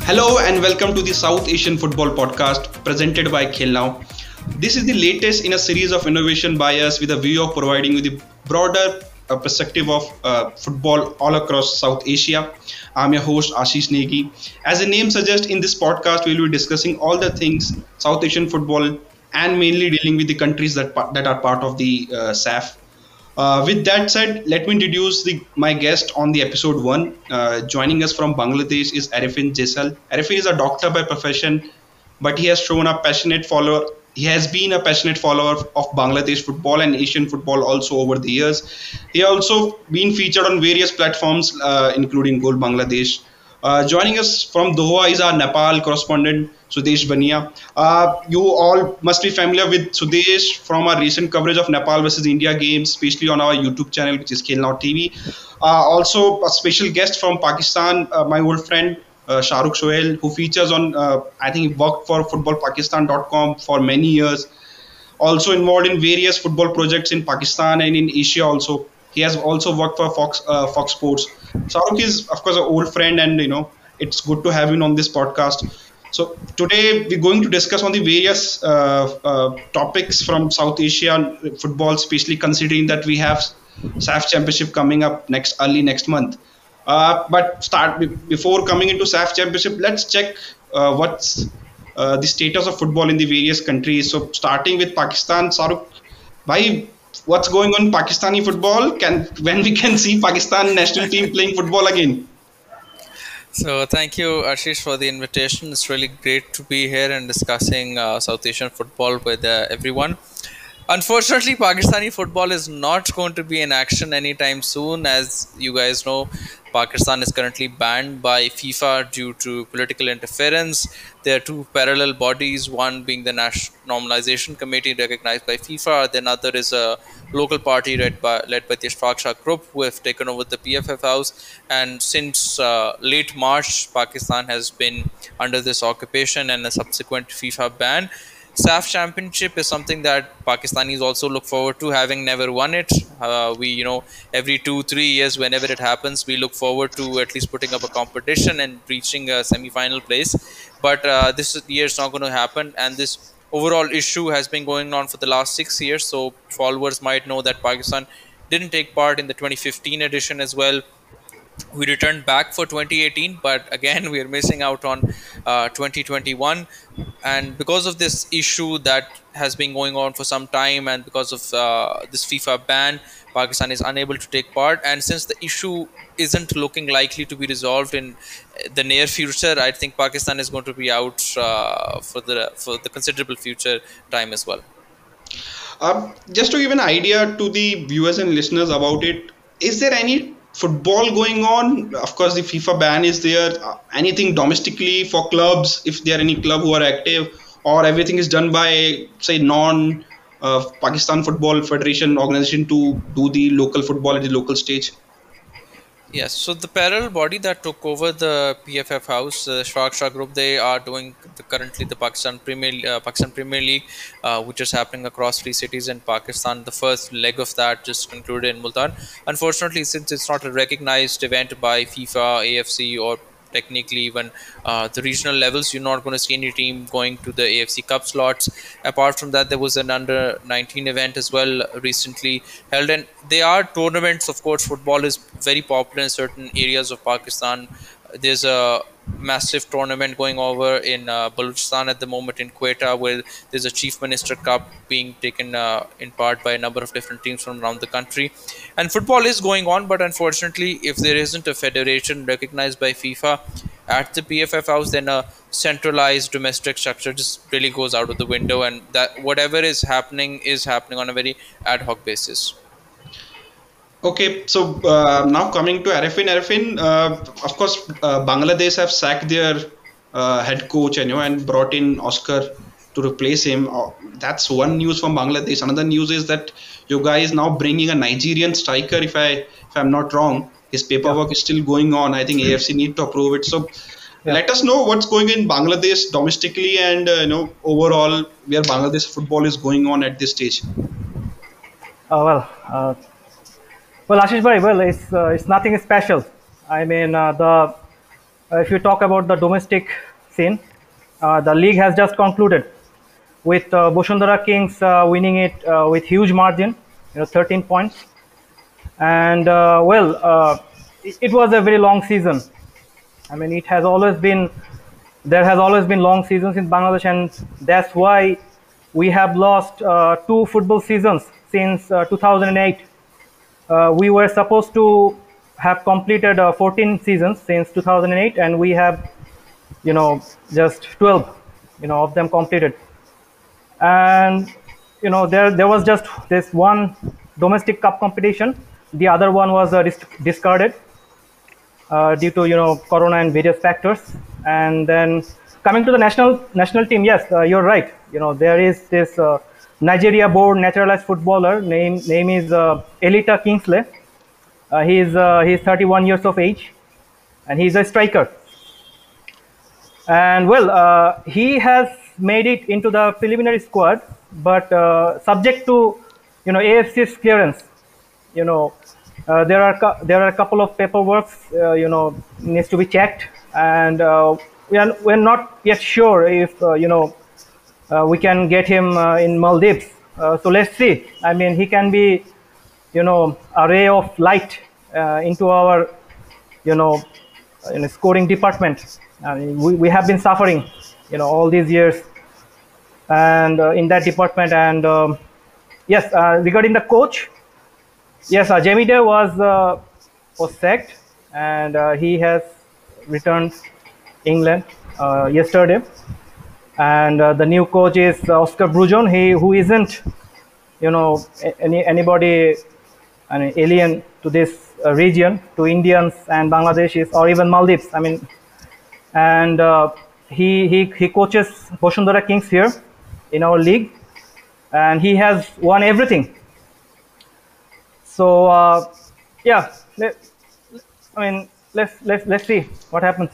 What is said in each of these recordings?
Hello and welcome to the South Asian Football Podcast presented by Khel Now. This is the latest in a series of innovation by us with a view of providing you the broader perspective of football all across South Asia. I'm your host Ashish Negi. As the name suggests, in this podcast we will be discussing all the things South Asian football and mainly dealing with the countries that are part of the SAF. With that said, let me introduce my guest on the episode one. Joining us from Bangladesh is Arifin Jaisal. Arifin is a doctor by profession, but he has shown a passionate follower. He has been a passionate follower of Bangladesh football and Asian football also over the years. He also been featured on various platforms, including Goal Bangladesh. Joining us from Doha is our Nepal correspondent Sudesh Bania. You all must be familiar with Sudesh from our recent coverage of Nepal versus India games, especially on our YouTube channel, which is Khel Now TV. Also, a special guest from Pakistan, my old friend Shahrukh Sohail, who features on, I think he worked for footballpakistan.com for many years. Also involved in various football projects in Pakistan and in Asia also. He has also worked for Fox Sports. Shahrukh is, of course, an old friend, and it's good to have him on this podcast. So today we're going to discuss on the various topics from South Asia football, especially considering that we have SAF Championship coming up early next month. Before coming into SAF Championship, let's check what's the status of football in the various countries. So starting with Pakistan, Shahrukh, why? What's going on in Pakistani football? When we can see Pakistan national team playing football again? So thank you, Ashish, for the invitation. It's really great to be here and discussing South Asian football with everyone. Unfortunately, Pakistani football is not going to be in action anytime soon. As you guys know, Pakistan is currently banned by FIFA due to political interference. There are two parallel bodies, one being the National Normalization Committee recognized by FIFA, then other is a local party led by the Ashfaq Shah Group, who have taken over the PFF house. And since late March, Pakistan has been under this occupation and a subsequent FIFA ban. SAF Championship is something that Pakistanis also look forward to, having never won it. Every 2-3 years, whenever it happens, we look forward to at least putting up a competition and reaching a semi-final place. But this year is not going to happen, and this overall issue has been going on for the last 6 years. So followers might know that Pakistan didn't take part in the 2015 edition as well. We returned back for 2018, but again we are missing out on 2021. And because of this issue that has been going on for some time, and because of this FIFA ban, Pakistan is unable to take part. And since the issue isn't looking likely to be resolved in the near future, I think Pakistan is going to be out for the considerable future time as well. Just to give an idea to the viewers and listeners about it, is there any football going on? Of course, the FIFA ban is there. Anything domestically for clubs, if there are any club who are active, or everything is done by, say, non Pakistan Football Federation organization to do the local football at the local stage? Yes, so the parallel body that took over the PFF house, the Ashfaq Shah Group, they are doing currently the Pakistan Premier League, which is happening across three cities in Pakistan. The first leg of that just concluded in Multan. Unfortunately, since it's not a recognized event by FIFA, AFC, or technically even the regional levels, you're not going to see any team going to the AFC Cup slots. Apart from that, there was an under 19 event as well recently held, and they are tournaments. Of course, football is very popular in certain areas of Pakistan. There's a massive tournament going over in Balochistan at the moment, in Quetta, where there's a Chief Minister Cup being taken in part by a number of different teams from around the country. And football is going on, but unfortunately, if there isn't a federation recognized by FIFA at the PFF house, then a centralized domestic structure just really goes out of the window, and that whatever is happening on a very ad hoc basis. Okay, so now coming to Arifin. Arifin, of course, Bangladesh have sacked their head coach, and brought in Oscar to replace him. That's one news from Bangladesh. Another news is that you guys now bringing a Nigerian striker. If I'm not wrong, his paperwork is still going on. I think AFC need to approve it. So Yeah. let us know what's going in Bangladesh domestically, and overall where Bangladesh football is going on at this stage. Uh, well, uh, Ashish bhai, well, it's nothing special. I mean, the if you talk about the domestic scene, the league has just concluded with Bosundara Kings winning it with huge margin, 13 points. And it was a very long season. I mean, there has always been long seasons in Bangladesh, and that's why we have lost 2 football seasons since 2008. We were supposed to have completed 14 seasons since 2008, and we have, just 12, of them completed. And there was just this one domestic cup competition. The other one was discarded due to corona and various factors. And then coming to the national team, yes, you're right. There is this Nigeria born naturalized footballer name is Elita Kingsley. He's 31 years of age, and he's a striker. And he has made it into the preliminary squad, but subject to AFC's clearance. There are a couple of paperwork needs to be checked, and we're not yet sure if we can get him in Maldives. So let's see. I mean, he can be a ray of light into our scoring department. I mean, we have been suffering all these years and in that department. And yes, regarding the coach, yes, Jamie Day was sacked, and he has returned England yesterday. And the new coach is Oscar Brujon, who isn't anybody an alien to this region, to Indians and Bangladeshis or even Maldives. I mean, and he coaches Bosundara Kings here in our league, and he has won everything. So yeah, let's see what happens.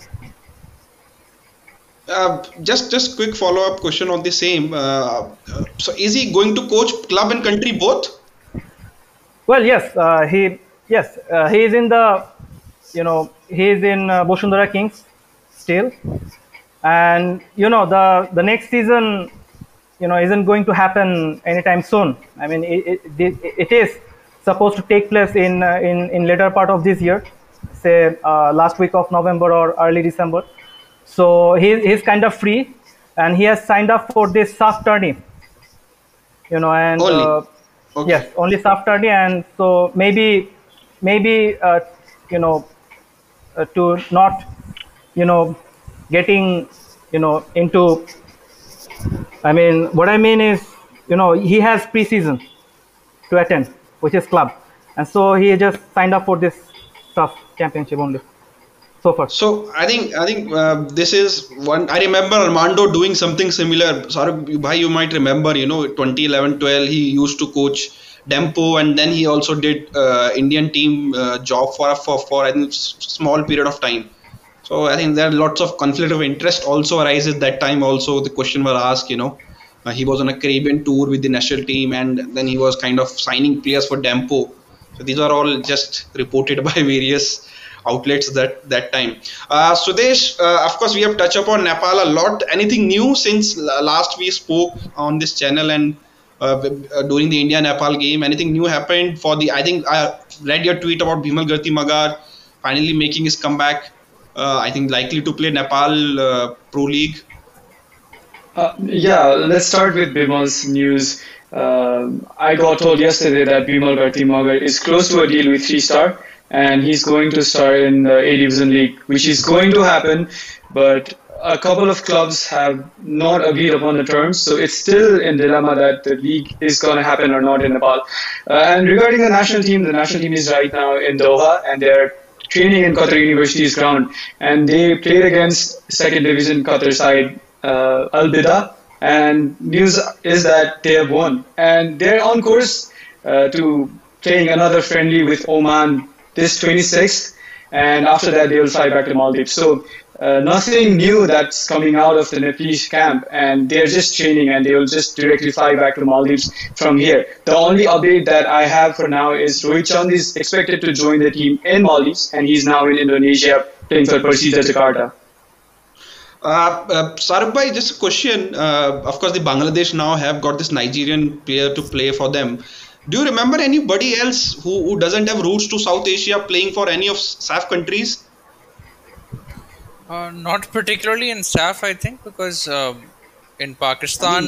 Just quick follow-up question on the same. So is he going to coach club and country both? Well, yes, he is in the he is in Bosundara Kings still, and the next season isn't going to happen anytime soon. I mean, it is supposed to take place in later part of this year, say last week of November or early December. So he's kind of free, and he has signed up for this SAF tourney. And only. Okay. Yes, only SAF tourney, and so maybe to not getting into. I mean, what I mean is he has pre-season to attend, which is club, and so he just signed up for this SAF championship only. So I think this is one. I remember Armando doing something similar. Sorry, bhai, you might remember. 2011-12, he used to coach Dempo, and then he also did Indian team job for I think small period of time. So I think there are lots of conflict of interest also arises that time. Also, the question was asked. He was on a Caribbean tour with the national team, and then he was kind of signing players for Dempo. So these are all just reported by various outlets that time. Sudesh, of course, we have touched upon Nepal a lot. Anything new since last we spoke on this channel and during the India-Nepal game? Anything new happened I think I read your tweet about Bimal Garti Magar finally making his comeback. I think likely to play Nepal Pro League. Yeah, let's start with Bimal's news. I got told yesterday that Bimal Garti Magar is close to a deal with 3-Star. And he's going to start in the A-Division League, which is going to happen, but a couple of clubs have not agreed upon the terms, so it's still in dilemma that the league is going to happen or not in Nepal. And regarding the national team is right now in Doha, and they're training in Qatar University's ground, and they played against second division Qatar side Al Bida, and news is that they have won, and they're on course to playing another friendly with Oman this 26th, and after that they will fly back to Maldives. So nothing new that's coming out of the Nepalese camp, and they're just training, and they will just directly fly back to Maldives from here. The only update that I have for now is Rohit Chand is expected to join the team in Maldives, and he's now in Indonesia playing for Persija Jakarta. Saruk bhai, just a question. Of course, the Bangladesh now have got this Nigerian player to play for them. Do you remember anybody else who doesn't have roots to South Asia playing for any of SAF countries? Not particularly in staff, I think, because in Pakistan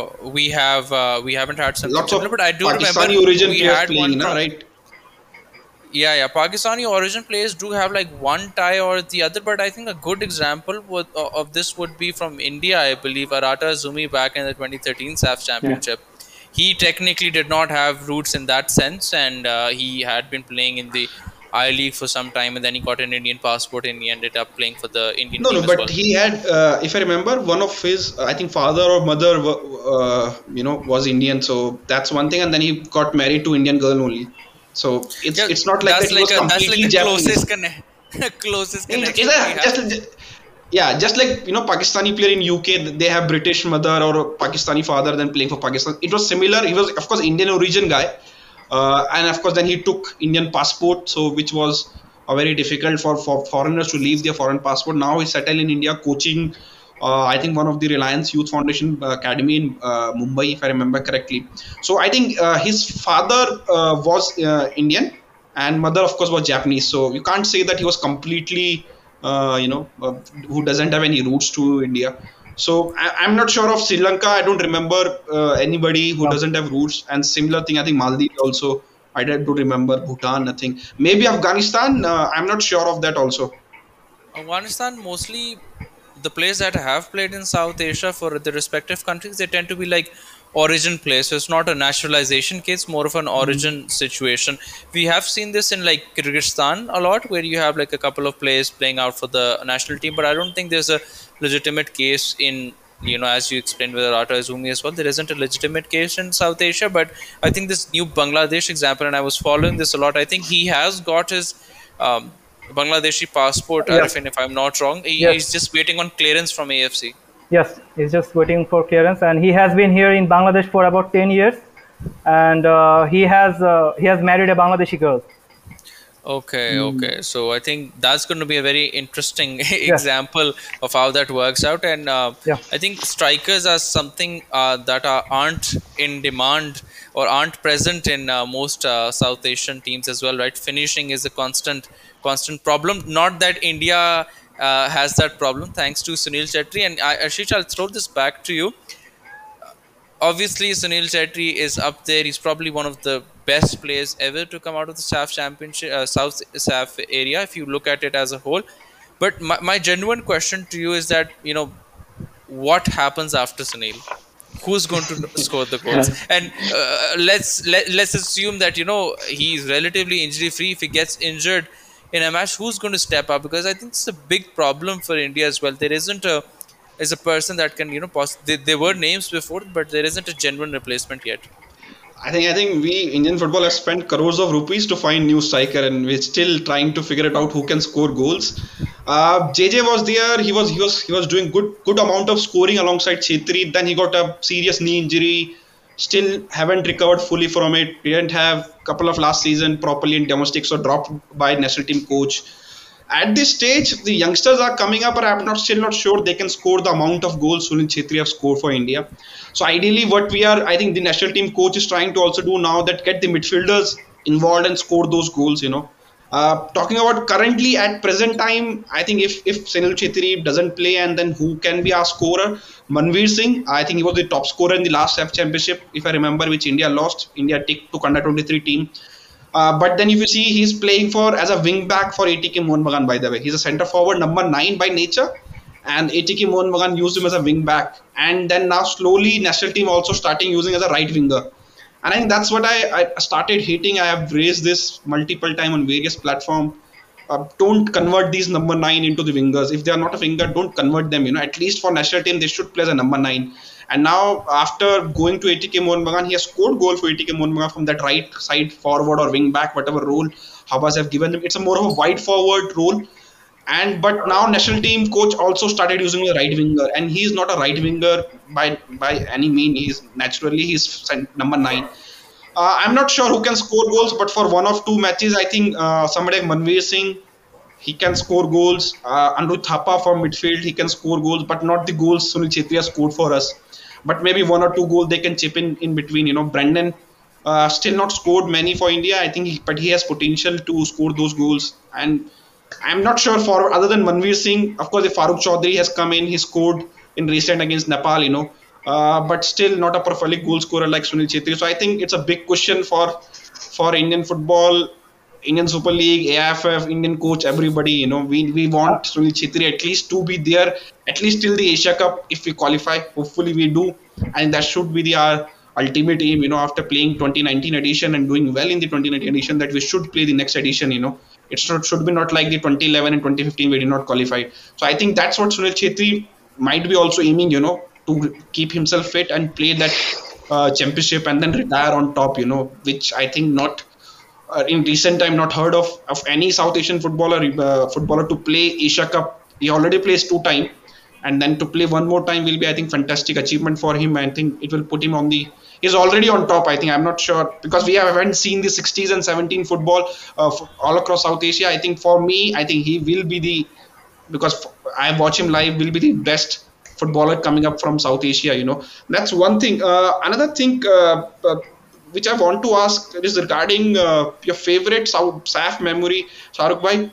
we haven't had something Lots of similar. But I do remember Pakistani origin we players had one playing, from, right? yeah. Pakistani origin players do have like one tie or the other, but I think a good example of this would be from India. I believe Arata Azumi back in the 2013 SAF Yeah. Championship. He technically did not have roots in that sense, and he had been playing in the I League for some time, and then he got an Indian passport, and he ended up playing for the Indian No, team no, as but well. he had, if I remember, one of his, I think, father or mother, was Indian. So that's one thing, and then he got married to Indian girl only. So it's Yeah, it's not like that he was that's like completely the Japanese. closest It's connection we have. just like Pakistani player in UK, they have British mother or a Pakistani father, then playing for Pakistan. It was similar. He was, of course, Indian origin guy, and of course, then he took Indian passport, so which was very difficult for foreigners to leave their foreign passport. Now he's settled in India, coaching. I think one of the Reliance Youth Foundation Academy in Mumbai, if I remember correctly. So I think his father was Indian, and mother, of course, was Japanese. So you can't say that he was completely, who doesn't have any roots to India. So I'm not sure of Sri Lanka. I don't remember anybody who No. doesn't have roots. And similar thing, I think Maldives also. I don't remember Bhutan. Nothing. Maybe Afghanistan. I'm not sure of that also. Afghanistan, mostly the players that have played in South Asia for the respective countries, they tend to be like origin players. So it's not a naturalization case, more of an origin situation. We have seen this in like Kyrgyzstan a lot, where you have like a couple of players playing out for the national team. But I don't think there's a legitimate case in, as you explained with Arata Azumi as well. There isn't a legitimate case in South Asia. But I think this new Bangladesh example, and I was following this a lot. I think he has got his um, Bangladeshi passport, Yes. Arifin, if I'm not wrong. Yes. He's just waiting on clearance from AFC. Yes, he's just waiting for clearance, and he has been here in Bangladesh for about 10 years, and he has married a Bangladeshi girl. Okay. So I think that's going to be a very interesting example of how that works out. And Yeah. I think strikers are something that aren't in demand or aren't present in most South Asian teams as well, right? Finishing is a constant problem. Not that India has that problem, thanks to Sunil Chetri. And Ashish, I'll throw this back to you. Obviously, Sunil Chetri is up there. He's probably one of the best players ever to come out of the SAF Championship, South SAF area, if you look at it as a whole. But my genuine question to you is that, what happens after Sunil? Who's going to score the goals? And let's assume that he's relatively injury free. If he gets injured in a match, who's going to step up? Because I think it's a big problem for India as well. There isn't a person that can there were names before, but there isn't a genuine replacement yet. I think we Indian football have spent crores of rupees to find new striker, and we're still trying to figure it out who can score goals. JJ was there. He was doing good amount of scoring alongside Chetri. Then he got a serious knee injury. Still haven't recovered fully from it. He didn't have a couple of last season properly in domestic, so dropped by national team coach. At this stage, the youngsters are coming up, but I'm still not sure they can score the amount of goals Sunil Chetri have scored for India. So ideally, I think the national team coach is trying to also do now that get the midfielders involved and score those goals. Talking about currently at present time, I think if Sunil Chetri doesn't play, and then who can be our scorer? Manveer Singh. I think he was the top scorer in the last F Championship, if I remember, which India lost. India took under 23 team. But then if you see, he's playing as a wing back for ATK Mohun Bagan, by the way. He's a centre forward, number 9 by nature. And ATK Mohun Bagan used him as a wing back. And then now slowly national team also starting using as a right winger. And I think that's what I started hating. I have raised this multiple times on various platforms. Don't convert these number 9 into the wingers. If they are not a winger, don't convert them. At least for national team, they should play as a number 9. And now, after going to ATK Mohun Bagan, he has scored goal for ATK Mohun Bagan from that right side forward or wing back, whatever role Habas have given him. It's a more of a wide forward role. But now national team coach also started using a right winger, and he is not a right winger by any mean. He's number 9. I'm not sure who can score goals, but for one of two matches, I think somebody like Manveer Singh He can score goals. Anirudh Thapa from midfield, he can score goals, but not the goals Sunil Chhetri has scored for us. But maybe one or two goals they can chip in between. Brendan still not scored many for India. I think, but he has potential to score those goals. And I'm not sure for other than Manveer Singh. Of course, if Farooq Chaudhary has come in, he scored in recent against Nepal. But still not a prolific goal scorer like Sunil Chhetri. So I think it's a big question for Indian football, Indian Super League, AIFF, Indian coach, everybody. We want Sunil Chhetri at least to be there, at least till the Asia Cup if we qualify. Hopefully we do, and that should be our ultimate aim. After playing 2019 edition and doing well in the 2019 edition, that we should play the next edition. It should be not like the 2011 and 2015 we did not qualify. So I think that's what Sunil Chhetri might be also aiming. To keep himself fit and play that championship and then retire on top. Which I think not. In recent time, not heard of any South Asian footballer to play Asia Cup. He already plays 2 times, and then to play one more time will be, I think, fantastic achievement for him. I think it will put him on the. He's already on top. I think, I'm not sure, because we haven't seen the 60s and 17 football all across South Asia. I think for me, I think he will be because I watch him live, will be the best footballer coming up from South Asia. That's one thing. Another thing. Which I want to ask is regarding your favorite SAF memory, Shahrukh bhai.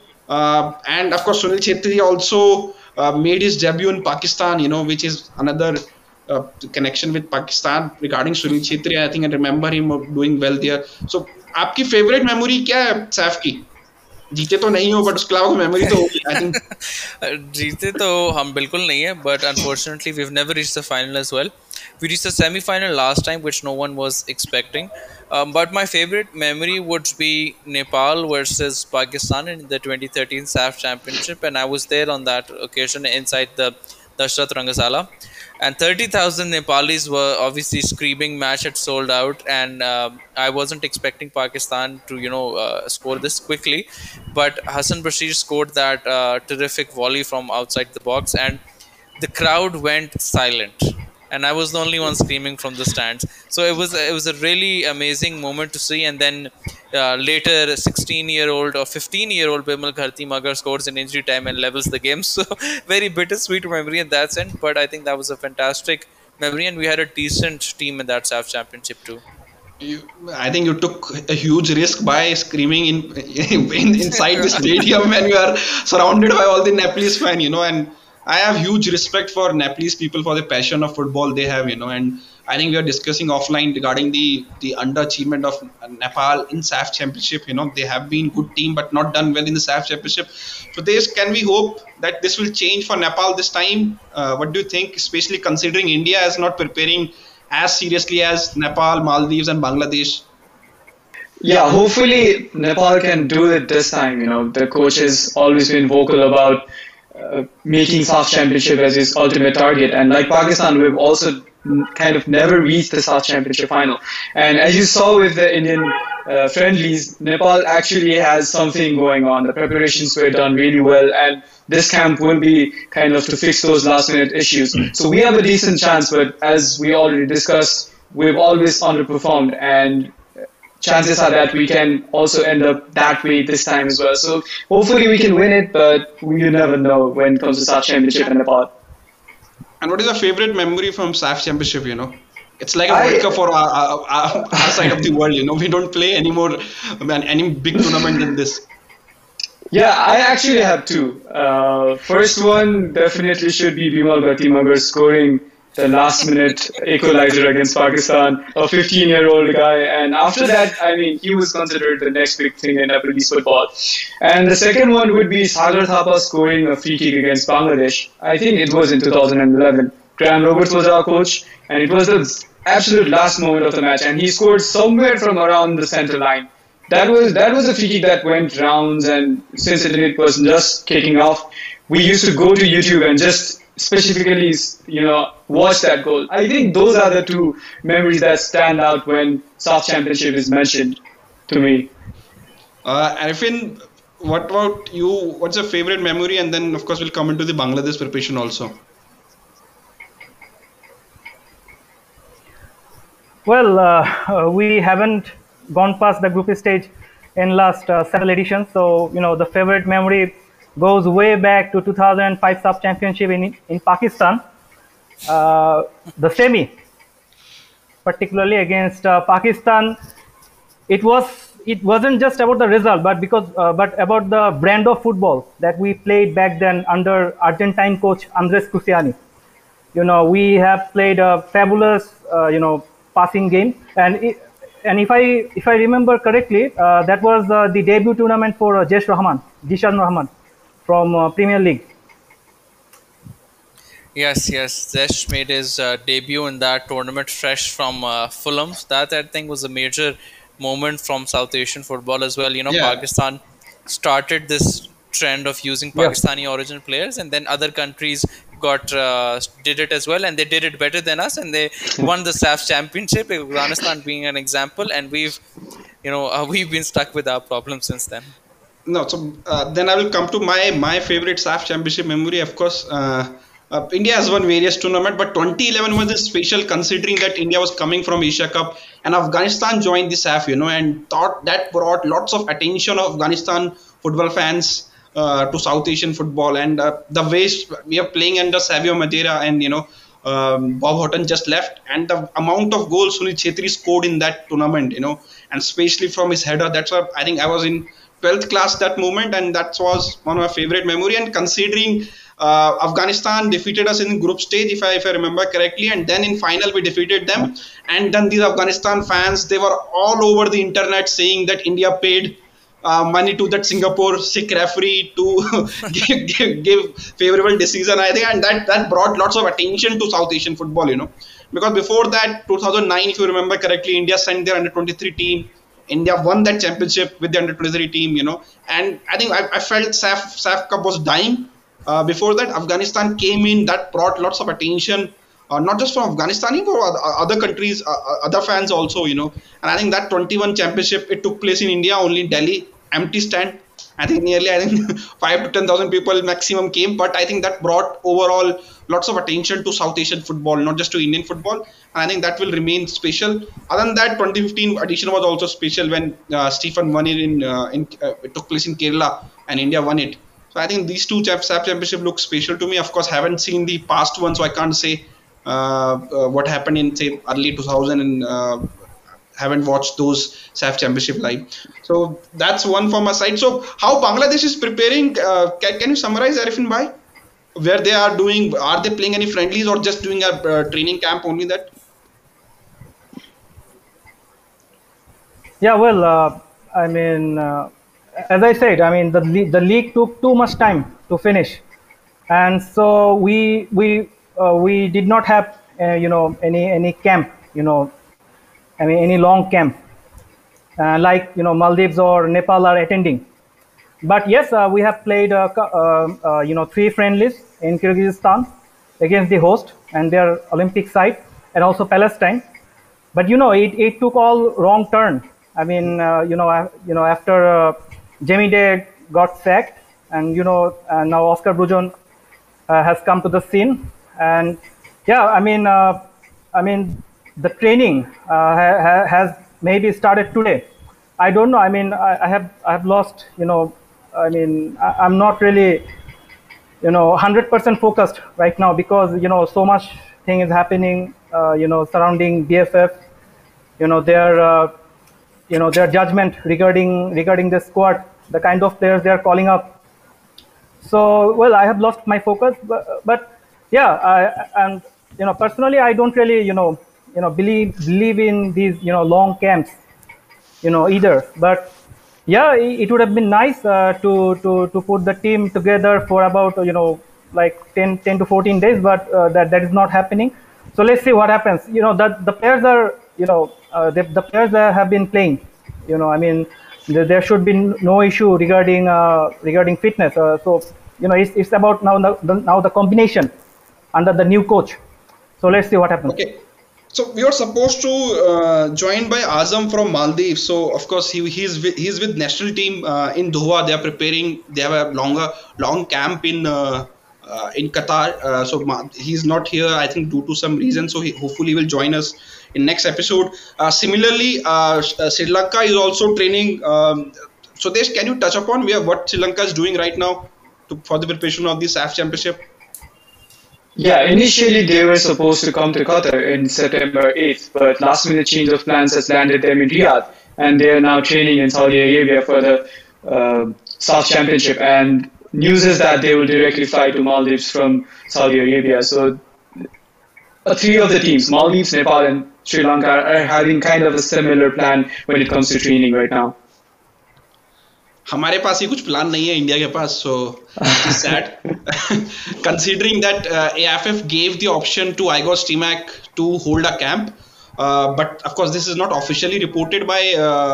And of course, Sunil Chhetri also made his debut in Pakistan, which is another connection with Pakistan regarding Sunil Chhetri. I think I remember him doing well there. So, आपकी favorite memory क्या है SAF की? जीते तो नहीं हो, but उसके अलावा मेमोरी तो होगी, I think. जीते तो हम बिल्कुल नहीं है, but unfortunately we've never reached the final as well. We reached the semi-final last time, which no one was expecting. But my favorite memory would be Nepal versus Pakistan in the 2013 SAF Championship, and I was there on that occasion inside the Dashrath Rangasala. And 30,000 Nepalis were obviously screaming. Match had sold out, and I wasn't expecting Pakistan to score this quickly. But Hassan Bashir scored that terrific volley from outside the box, and the crowd went silent. And I was the only one screaming from the stands. So it was a really amazing moment to see. And then later, 16-year-old or 15-year-old Bimal Gharti Magar scores in injury time and levels the game. So very bittersweet memory in that sense. But I think that was a fantastic memory, and we had a decent team in that SAF championship too. I think you took a huge risk by screaming inside the stadium when you are surrounded by all the Nepalese fans, and I have huge respect for Nepalese people for the passion of football they have, and I think we are discussing offline regarding the underachievement of Nepal in SAF Championship. They have been good team but not done well in the SAF Championship. So can we hope that this will change for Nepal this time? What do you think, especially considering India is not preparing as seriously as Nepal, Maldives and Bangladesh? Yeah, hopefully Nepal can do it this time. The coach has always been vocal about making SAF Championship as his ultimate target, and like Pakistan, we've also kind of never reached the SAF Championship final. And as you saw with the Indian friendlies, Nepal actually has something going on. The preparations were done really well, and this camp will be kind of to fix those last minute issues. So we have a decent chance, but as we already discussed, we've always underperformed, and chances are that we can also end up that way this time as well. So hopefully we can win it, but you never know when it comes to SAF Championship in Nepal. And what is your favorite memory from SAF Championship? It's like a World Cup for our side of the world. We don't play anymore any big tournament than this. Yeah, I actually have two. First one definitely should be Bimal Gharti Magar scoring the last minute equalizer against Pakistan, a 15-year-old guy. And after that, he was considered the next big thing in Nepalese football. And the second one would be Sagar Thapa scoring a free kick against Bangladesh. I think it was in 2011. Graham Roberts was our coach, and it was the absolute last moment of the match. And he scored somewhere from around the center line. That was a free kick that went rounds, and since it was just kicking off, we used to go to YouTube and just specifically, watch that goal. I think those are the two memories that stand out when SAF Championship is mentioned to me. Arifin, what about you? What's your favorite memory? And then, of course, we'll come into the Bangladesh preparation also. Well, we haven't gone past the group stage in last several editions. So, the favorite memory goes way back to 2005 Sub Championship in Pakistan, the semi, particularly against Pakistan. It wasn't just about the result, but about the brand of football that we played back then under Argentine coach Andres Cruciani. We have played a fabulous passing game, and if I remember correctly, that was the debut tournament for Jishan Rahman from Premier League. Yes, Zesh made his debut in that tournament fresh from Fulham. That I think was a major moment from South Asian football as well. Yeah. Pakistan started this trend of using Yeah. Pakistani origin players, and then other countries did it as well, and they did it better than us, and they won the SAF championship. Afghanistan being an example, and we've been stuck with our problems since then. No, so then I will come to my favorite SAF championship memory. Of course, India has won various tournaments, but 2011 was special considering that India was coming from Asia Cup and Afghanistan joined the SAF, and thought that brought lots of attention of Afghanistan football fans to South Asian football, and the way we are playing under Savio Madeira and Bob Houghton just left, and the amount of goals Sunil Chhetri scored in that tournament, and especially from his header. That's why I think I was in 12th class that moment, and that was one of my favorite memory. And considering Afghanistan defeated us in group stage, if I remember correctly, and then in final we defeated them, and then these Afghanistan fans, they were all over the internet saying that India paid money to that Singapore Sikh referee to give favorable decision, I think, and that brought lots of attention to South Asian football, because before that, 2009, if you remember correctly, India sent their under-23 team. India won that championship with the under-23 team, and I think I felt SAF Cup was dying. Before that, Afghanistan came in, that brought lots of attention, not just from Afghanistan, but other countries, other fans also, and I think that 21 championship, it took place in India, only in Delhi, empty stand. I think 5 to 10,000 people maximum came, but I think that brought overall lots of attention to South Asian football, not just to Indian football, and I think that will remain special. Other than that, 2015 edition was also special when Stephen won it it took place in Kerala and India won it. So I think these two SAF championship look special to me. Of course, haven't seen the past one, so I can't say what happened in say early 2000 and haven't watched those SAF championship live. So that's one from my side. So how Bangladesh is preparing? Can you summarize, Arifin Bhai? Where they are doing? Are they playing any friendlies or just doing a training camp only that? Yeah, well, as I said, the league took too much time to finish, and so we did not have any camp, any long camp like Maldives or Nepal are attending. But yes, we have played 3 friendlies in Kyrgyzstan against the host and their Olympic side, and also Palestine. But it took all wrong turn. After Jamie Day got sacked, and now Oscar Brujon has come to the scene, and yeah, the training has maybe started today. I don't know. I have lost. I'm not really 100% focused right now because so much thing is happening. Surrounding BFF. Their judgment regarding the squad, the kind of players they are calling up. So well, I have lost my focus, but yeah, personally, I don't really believe in these long camps, either. But yeah, it would have been nice to put the team together for about like 10 to 14 days, but that is not happening. So let's see what happens. That the players are the players have been playing. There should be no issue regarding fitness. So it's about now the combination under the new coach. So let's see what happens. Okay. So we were supposed to join by Azam from Maldives. So of course he's with national team in Doha. They are preparing. They have a long camp in Qatar. So he's not here, I think, due to some reason. So hopefully will join us in next episode. Similarly, Sri Lanka is also training. So Desh, can you touch upon what Sri Lanka is doing right now? for the preparation of the SAF Championship? Yeah, initially they were supposed to come to Qatar in September 8th, but last minute change of plans has landed them in Riyadh, and they are now training in Saudi Arabia for the SAF Championship. And news is that they will directly fly to Maldives from Saudi Arabia. So three of the teams, Maldives, Nepal, and Sri Lanka, are having kind of a similar plan when it comes to training right now. हमारे पास ही कुछ plan नहीं है India के पास, so it's sad considering that AFF gave the option to Igor Stimac to hold a camp, but of course this is not officially reported by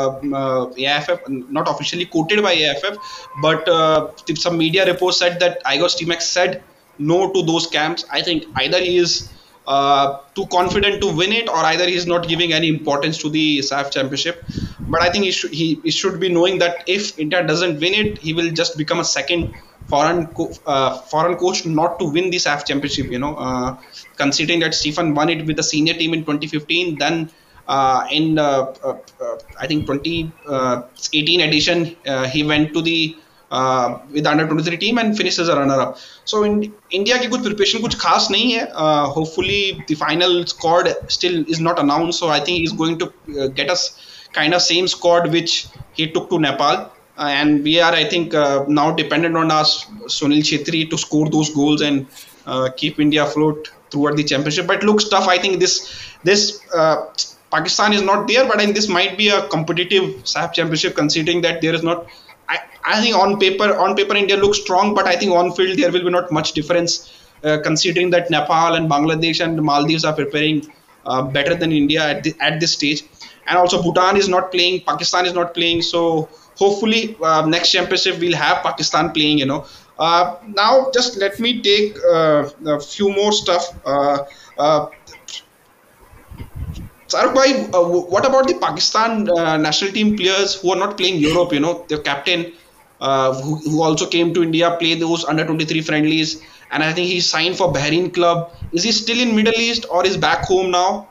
AFF, not officially quoted by AFF, but some media reports said that Igor Stimac said no to those camps. I think either he is too confident to win it, or either he is not giving any importance to the SAF Championship. But I think he should be knowing that if India doesn't win it, he will just become a second foreign coach not to win the SAF Championship. Considering that Stephen won it with the senior team in 2015, then in I think 2018 edition he went to the with the under 23 team and finished as a runner-up. So in India की कुछ preparation कुछ खास नहीं है. Hopefully the final squad still is not announced. So I think he's going to get us kind of same squad which he took to Nepal. And we are, I think, now dependent on us, Sunil Chhetri, to score those goals and keep India afloat throughout the championship. But it looks tough. I think this Pakistan is not there, but I think this might be a competitive SAF championship, considering that there is not. I think on paper India looks strong, but I think on field there will be not much difference, considering that Nepal and Bangladesh and Maldives are preparing better than India at this stage, and also Bhutan is not playing, Pakistan is not playing. So hopefully next championship we'll have Pakistan playing. Now just let me take a few more stuff. Saruk bhai, what about the Pakistan national team players who are not playing Europe? Their captain, who also came to India, play those under 23 friendlies, and I think he signed for Bahrain club. Is he still in Middle East or is back home now?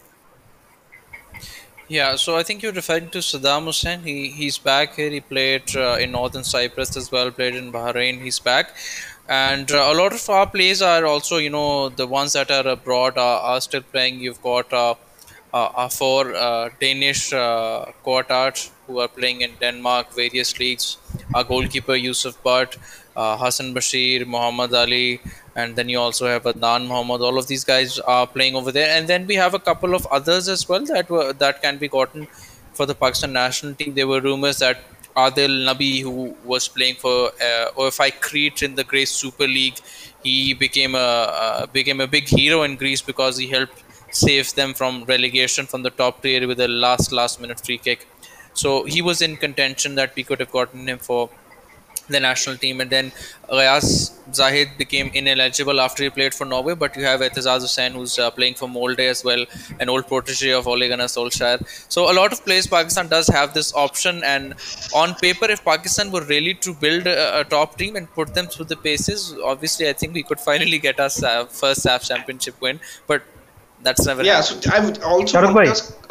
Yeah, so I think you're referring to Saddam Hussein. He's back here. He played in Northern Cyprus as well. Played in Bahrain. He's back, and a lot of our players are also, the ones that are abroad are still playing. You've got four Danish quartards who are playing in Denmark, various leagues. Our goalkeeper Yusuf Butt, Hassan Bashir, Muhammad Ali, and then you also have Adnan Mohammed. All of these guys are playing over there, and then we have a couple of others as well that can be gotten for the Pakistan national team. There were rumors that Adil Nabi, who was playing for OFI Crete in the Greece Super League, he became a big hero in Greece because he helped save them from relegation from the top tier with a last minute free kick. So he was in contention that we could have gotten him for the national team. And then Ghayass Zahid became ineligible after he played for Norway, but you have Etizaz Hussain, who's playing for Molde as well, an old protege of Ole Gunnar Solskjaer. So a lot of players, Pakistan does have this option, and on paper, if Pakistan were really to build a top team and put them through the paces, obviously I think we could finally get our first SAF championship win, but that's never happened. So I would also want to ask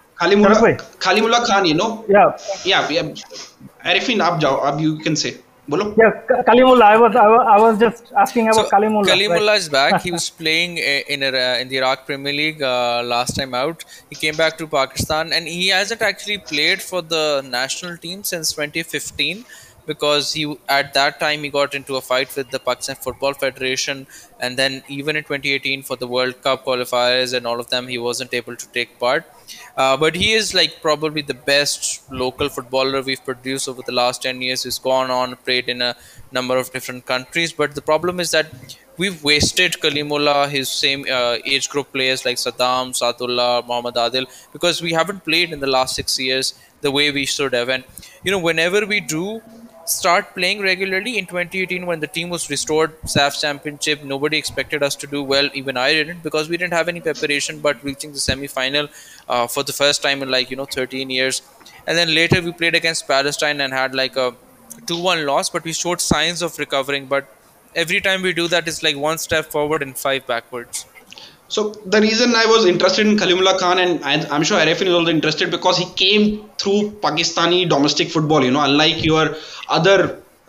Kalimullah Khan, Yeah. Arifin, you can say. Bolo? Yeah, Kalimullah. I was just asking about Kalimullah. Kalimullah is back. He was playing in the Iraq Premier League last time out. He came back to Pakistan, and he hasn't actually played for the national team since 2015. Because at that time he got into a fight with the Pakistan Football Federation, and then even in 2018 for the World Cup qualifiers and all of them, he wasn't able to take part. But he is probably the best local footballer we've produced over the last 10 years. He's gone on, played in a number of different countries, but the problem is that we've wasted Kalimullah, his same age group players like Saddam, Saadullah, Muhammad Adil, because we haven't played in the last 6 years the way we should have. And whenever we do start playing regularly in 2018, when the team was restored SAF championship, nobody expected us to do well. Even I didn't, because we didn't have any preparation but reaching the semi-final for the first time in 13 years. And then later we played against Palestine and had a 2-1 loss, but we showed signs of recovering. But every time we do that, it's one step forward and 5 backwards. So the reason I was interested in Kalimullah Khan, and I'm sure Arifin is also interested, because he came through Pakistani domestic football. Unlike your other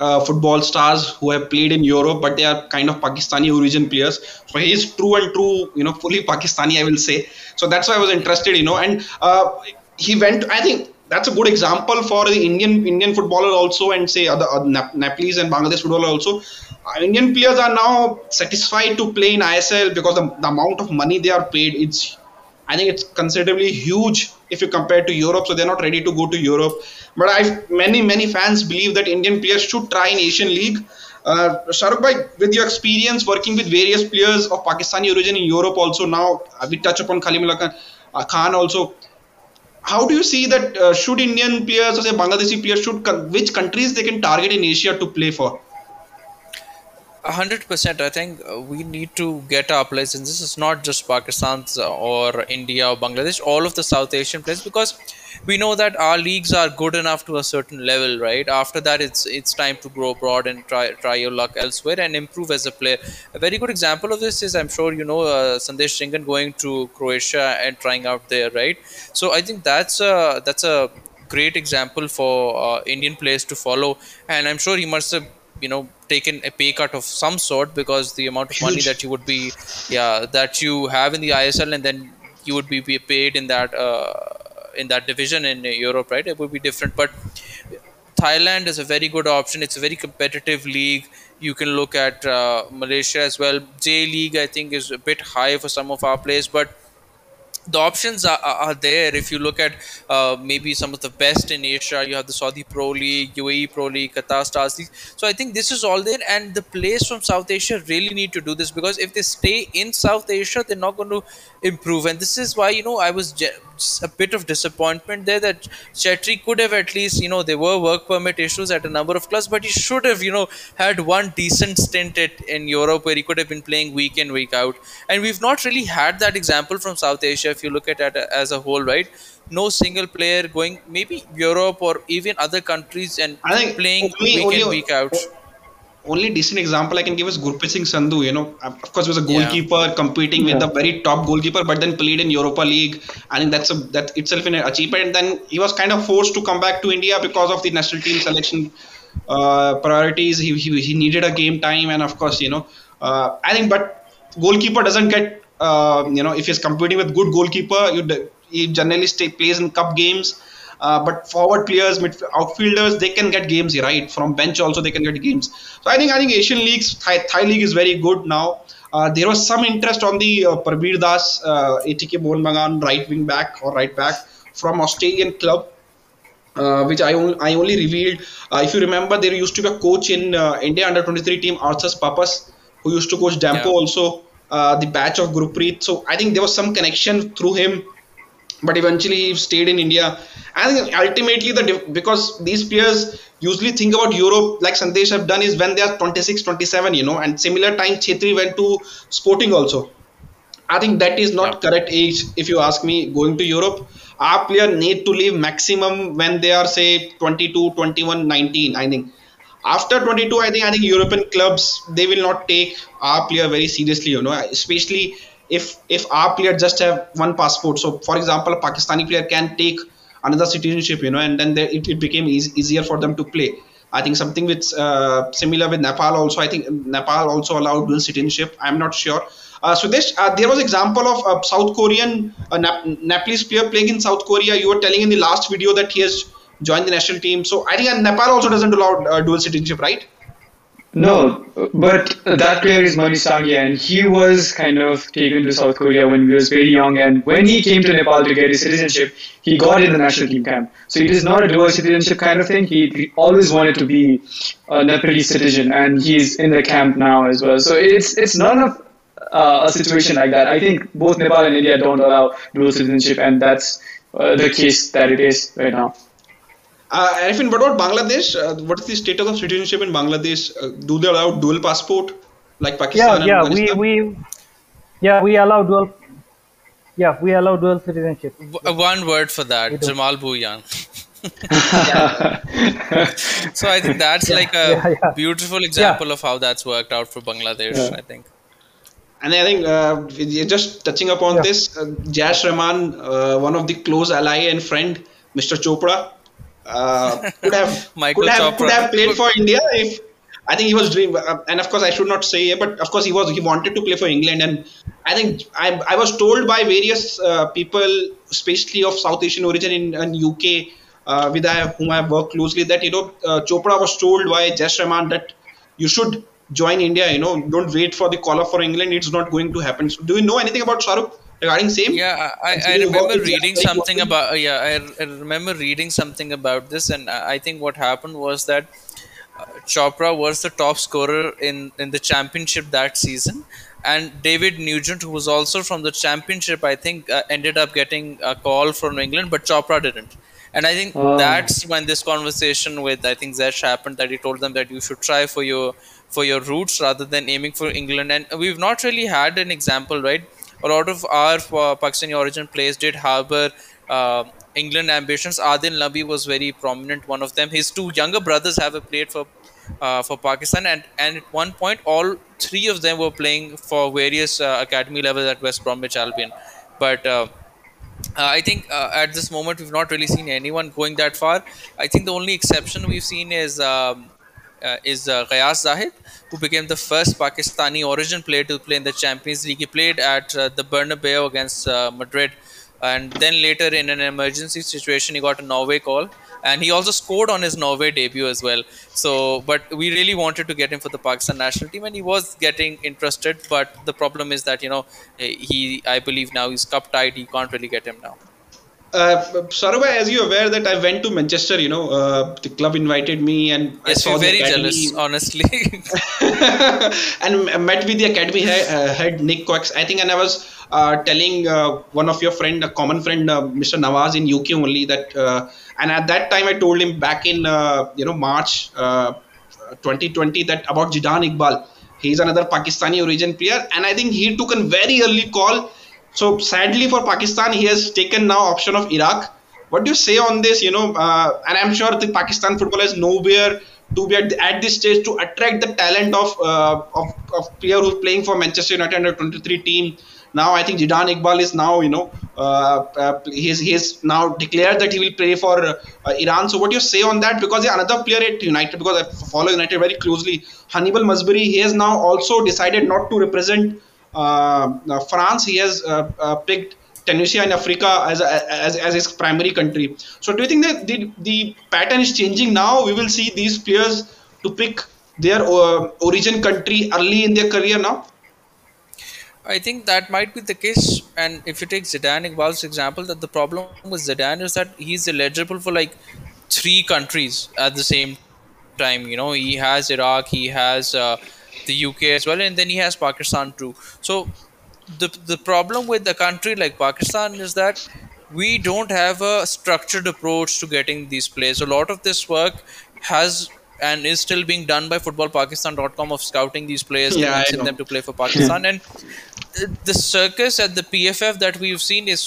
football stars who have played in Europe, but they are kind of Pakistani origin players. So he is true and true, fully Pakistani, I will say. So that's why I was interested, and he went. I think that's a good example for the Indian footballer also, and say other Nepalese and Bangladesh footballer also. Indian players are now satisfied to play in ISL because the amount of money they are paid, I think it's considerably huge if you compare to Europe. So they're not ready to go to Europe. But many fans believe that Indian players should try in Asian League. Shahrukh bhai, with your experience working with various players of Pakistani origin in Europe also, now we touch upon Kalimullah Khan also. How do you see that should Indian players or say Bangladeshi players which countries they can target in Asia to play for? 100%. I think we need to get our place, and this is not just Pakistan's or India or Bangladesh, all of the South Asian players, because we know that our leagues are good enough to a certain level, right? After that, it's time to grow abroad and try your luck elsewhere and improve as a player. A very good example of this is, I'm sure you know, Sandesh Shingan going to Croatia and trying out there, right? So I think that's a great example for Indian players to follow, and I'm sure he must have taken a pay cut of some sort, because the amount of money that you would be that you have in the ISL, and then you would be paid in that division in Europe, right? It would be different. But Thailand is a very good option. It's a very competitive league. You can look at Malaysia as well. J League, I think, is a bit high for some of our players, but the options are there. If you look at maybe some of the best in Asia, you have the Saudi Pro League, UAE Pro League, Qatar Stars League. So I think this is all there, and the players from South Asia really need to do this, because if they stay in South Asia, they're not going to improve. And this is why I was a bit of disappointment there that Chetri could have at least, there were work permit issues at a number of clubs, but he should have had one decent stint in Europe where he could have been playing week in, week out. And we've not really had that example from South Asia if you look at it as a whole, right? No single player going maybe Europe or even other countries and playing week in, week out. Only decent example I can give is Gurpreet Singh Sandhu. Of course, he was a goalkeeper competing with the very top goalkeeper, but then played in Europa League. I think that itself an achievement. And then he was kind of forced to come back to India because of the national team selection priorities. He needed a game time, and of course, I think. But goalkeeper doesn't get if he's competing with good goalkeeper, he generally plays in cup games. But forward players, outfielders, they can get games, right? From bench also they can get games. So I think Asian leagues, Thai league is very good now. There was some interest on the Prabir Das, ATK Mohun Bagan right wing back or right back from Australian club, which I only revealed. If you remember, there used to be a coach in India under 23 team, Arthas Papas, who used to coach Dampo also, the batch of Gurpreet. So I think there was some connection through him. But eventually he stayed in India. And ultimately, because these players usually think about Europe, like Sandesh have done, is when they are 26, 27, and similar time Chetri went to Sporting also. I think that is not correct age, if you ask me, going to Europe. Our player need to leave maximum when they are, say, 22, 21, 19, I think. After 22, I think European clubs, they will not take our player very seriously, especially if our player just have one passport. So for example, a Pakistani player can take another citizenship, and then it became easier for them to play. I think something with similar with Nepal also. I think Nepal also allowed dual citizenship. I'm not sure. Sudesh, there was example of South Korean Nepalese player playing in South Korea. You were telling in the last video that he has joined the national team. So I think Nepal also doesn't allow dual citizenship, right? No, but that player is Manish Sanghya, and he was kind of taken to South Korea when he was very young, and when he came to Nepal to get his citizenship, he got in the national team camp. So it is not a dual citizenship kind of thing. He always wanted to be a Nepalese citizen, and he's in the camp now as well. So it's not a situation like that. I think both Nepal and India don't allow dual citizenship, and that's the case that it is right now. Arifin, what about Bangladesh? What is the status of citizenship in Bangladesh? Do they allow dual passport like Pakistan and Afghanistan? we allow dual. Yeah, we allow dual citizenship. One word for that, Jamal Bhuyan. So I think that's like a beautiful example of how that's worked out for Bangladesh, I think. And I think just touching upon this, Jash Rahman, one of the close ally and friend, Mr. Chopra, could have Michael Chopra. played for India if I think he was dream. And of course, I should not say, but of course, he wanted to play for England. And I think I was told by various people, especially of South Asian origin in UK, with whom I have worked closely, that Chopra was told by Jais Rahman that you should join India. Don't wait for the call up for England. It's not going to happen. So do you know anything about Shahrukh regarding same? Yeah, I Considering remember what is reading very something possible? about. I remember reading something about this, and I think what happened was that Chopra was the top scorer in the championship that season, and David Nugent, who was also from the championship, I think ended up getting a call from England, but Chopra didn't. And I think Uh, that's when this conversation with I think Zesh happened, that he told them that you should try for your roots rather than aiming for England. And we've not really had an example, right? A lot of our Pakistani origin players did harbor uh, England ambitions. Adil Nabi was very prominent, one of them. His two younger brothers have played for Pakistan, and at one point, all three of them were playing for various academy levels at West Bromwich Albion. But I think at this moment we've not really seen anyone going that far. I think the only exception we've seen is Ghayath Zahid, who became the first Pakistani origin player to play in the Champions League. He played at the Bernabeu against Madrid, and then later in an emergency situation, he got a Norway call, and he also scored on his Norway debut as well. So, but we really wanted to get him for the Pakistan national team, and he was getting interested. But the problem is that I believe now he's cup tied. He can't really get him now. Saurabh, as you're aware that I went to Manchester, the club invited me and I Yes, we're saw the very academy jealous, honestly. and met with the academy head Nick Cox. I think, and I was telling one of your friend, a common friend, Mr. Nawaz in UK only that, and at that time I told him back in March 2020 that about Jidan Iqbal. He's another Pakistani origin player, and I think he took a very early call. So sadly for Pakistan, he has taken now option of Iraq. What do you say on this? And I'm sure the Pakistan football has nowhere to be at this stage to attract the talent of player who's playing for Manchester United under 23 team. Now I think Jidan Iqbal is now he's now declared that he will play for Iran. So what do you say on that? Because another player at United, because I follow United very closely, Hannibal Masbury, he has now also decided not to represent France. He has picked Tunisia in Africa as his primary country. So do you think that the pattern is changing now? We will see these players to pick their origin country early in their career now? I think that might be the case. And if you take Zidane Iqbal's example, that the problem with Zidane is that he's eligible for like three countries at the same time. He has Iraq, he has the UK as well, and then he has Pakistan too. So the problem with a country like Pakistan is that we don't have a structured approach to getting these players. A lot of this work has and is still being done by footballpakistan.com of scouting these players, Yeah, I convincing know. them to play for Pakistan. And the circus at the PFF that we've seen is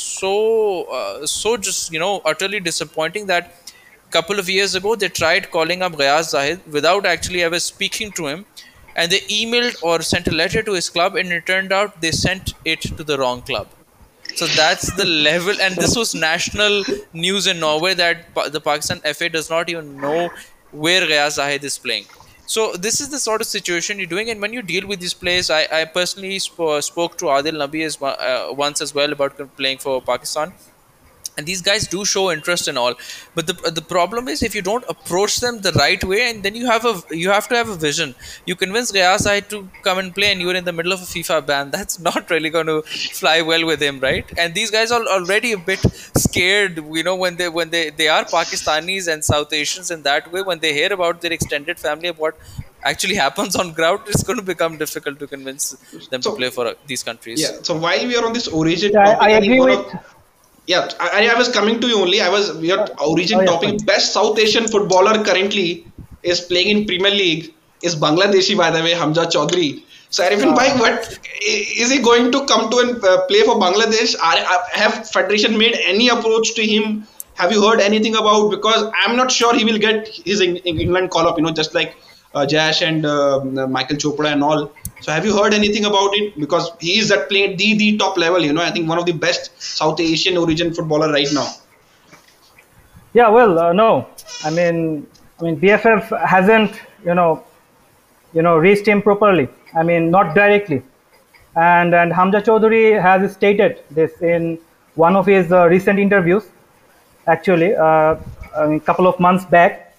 so just utterly disappointing that couple of years ago they tried calling up Ghayath Zahid without actually ever speaking to him, and they emailed or sent a letter to his club, and it turned out they sent it to the wrong club. So that's the level, and this was national news in Norway that the Pakistan FA does not even know where Ghayath Zahid is playing. So this is the sort of situation you're doing, and when you deal with these players, I personally spoke to Adil Nabi once as well about playing for Pakistan, and these guys do show interest and all, but the problem is if you don't approach them the right way, and then you have to have a vision. You convince Ghayath Zahid to come and play, and you're in the middle of a FIFA ban. That's not really going to fly well with him, right? And these guys are already a bit scared, when they are Pakistanis and South Asians in that way. When they hear about their extended family, of what actually happens on ground, it's going to become difficult to convince them to So play for these countries. yeah. So while we are on this origin Yeah, topic, I I think agree one with. of yeah, I was coming to you only. We are origin Oh yeah, topic. fine. Best South Asian footballer currently is playing in Premier League is Bangladeshi, by the way, Hamza Chaudhry. So Arifin Bhai, what is he going to come to and play for Bangladesh? Have Federation made any approach to him? Have you heard anything about? Because I'm not sure he will get his England call up. Just like Jash and Michael Chopra and all. So have you heard anything about it? Because he is at playing the top level. I think one of the best South Asian origin footballer right now. Yeah, well, no. BFF hasn't, reached him properly. Not directly. And Hamza Chaudhary has stated this in one of his recent interviews, actually, a couple of months back.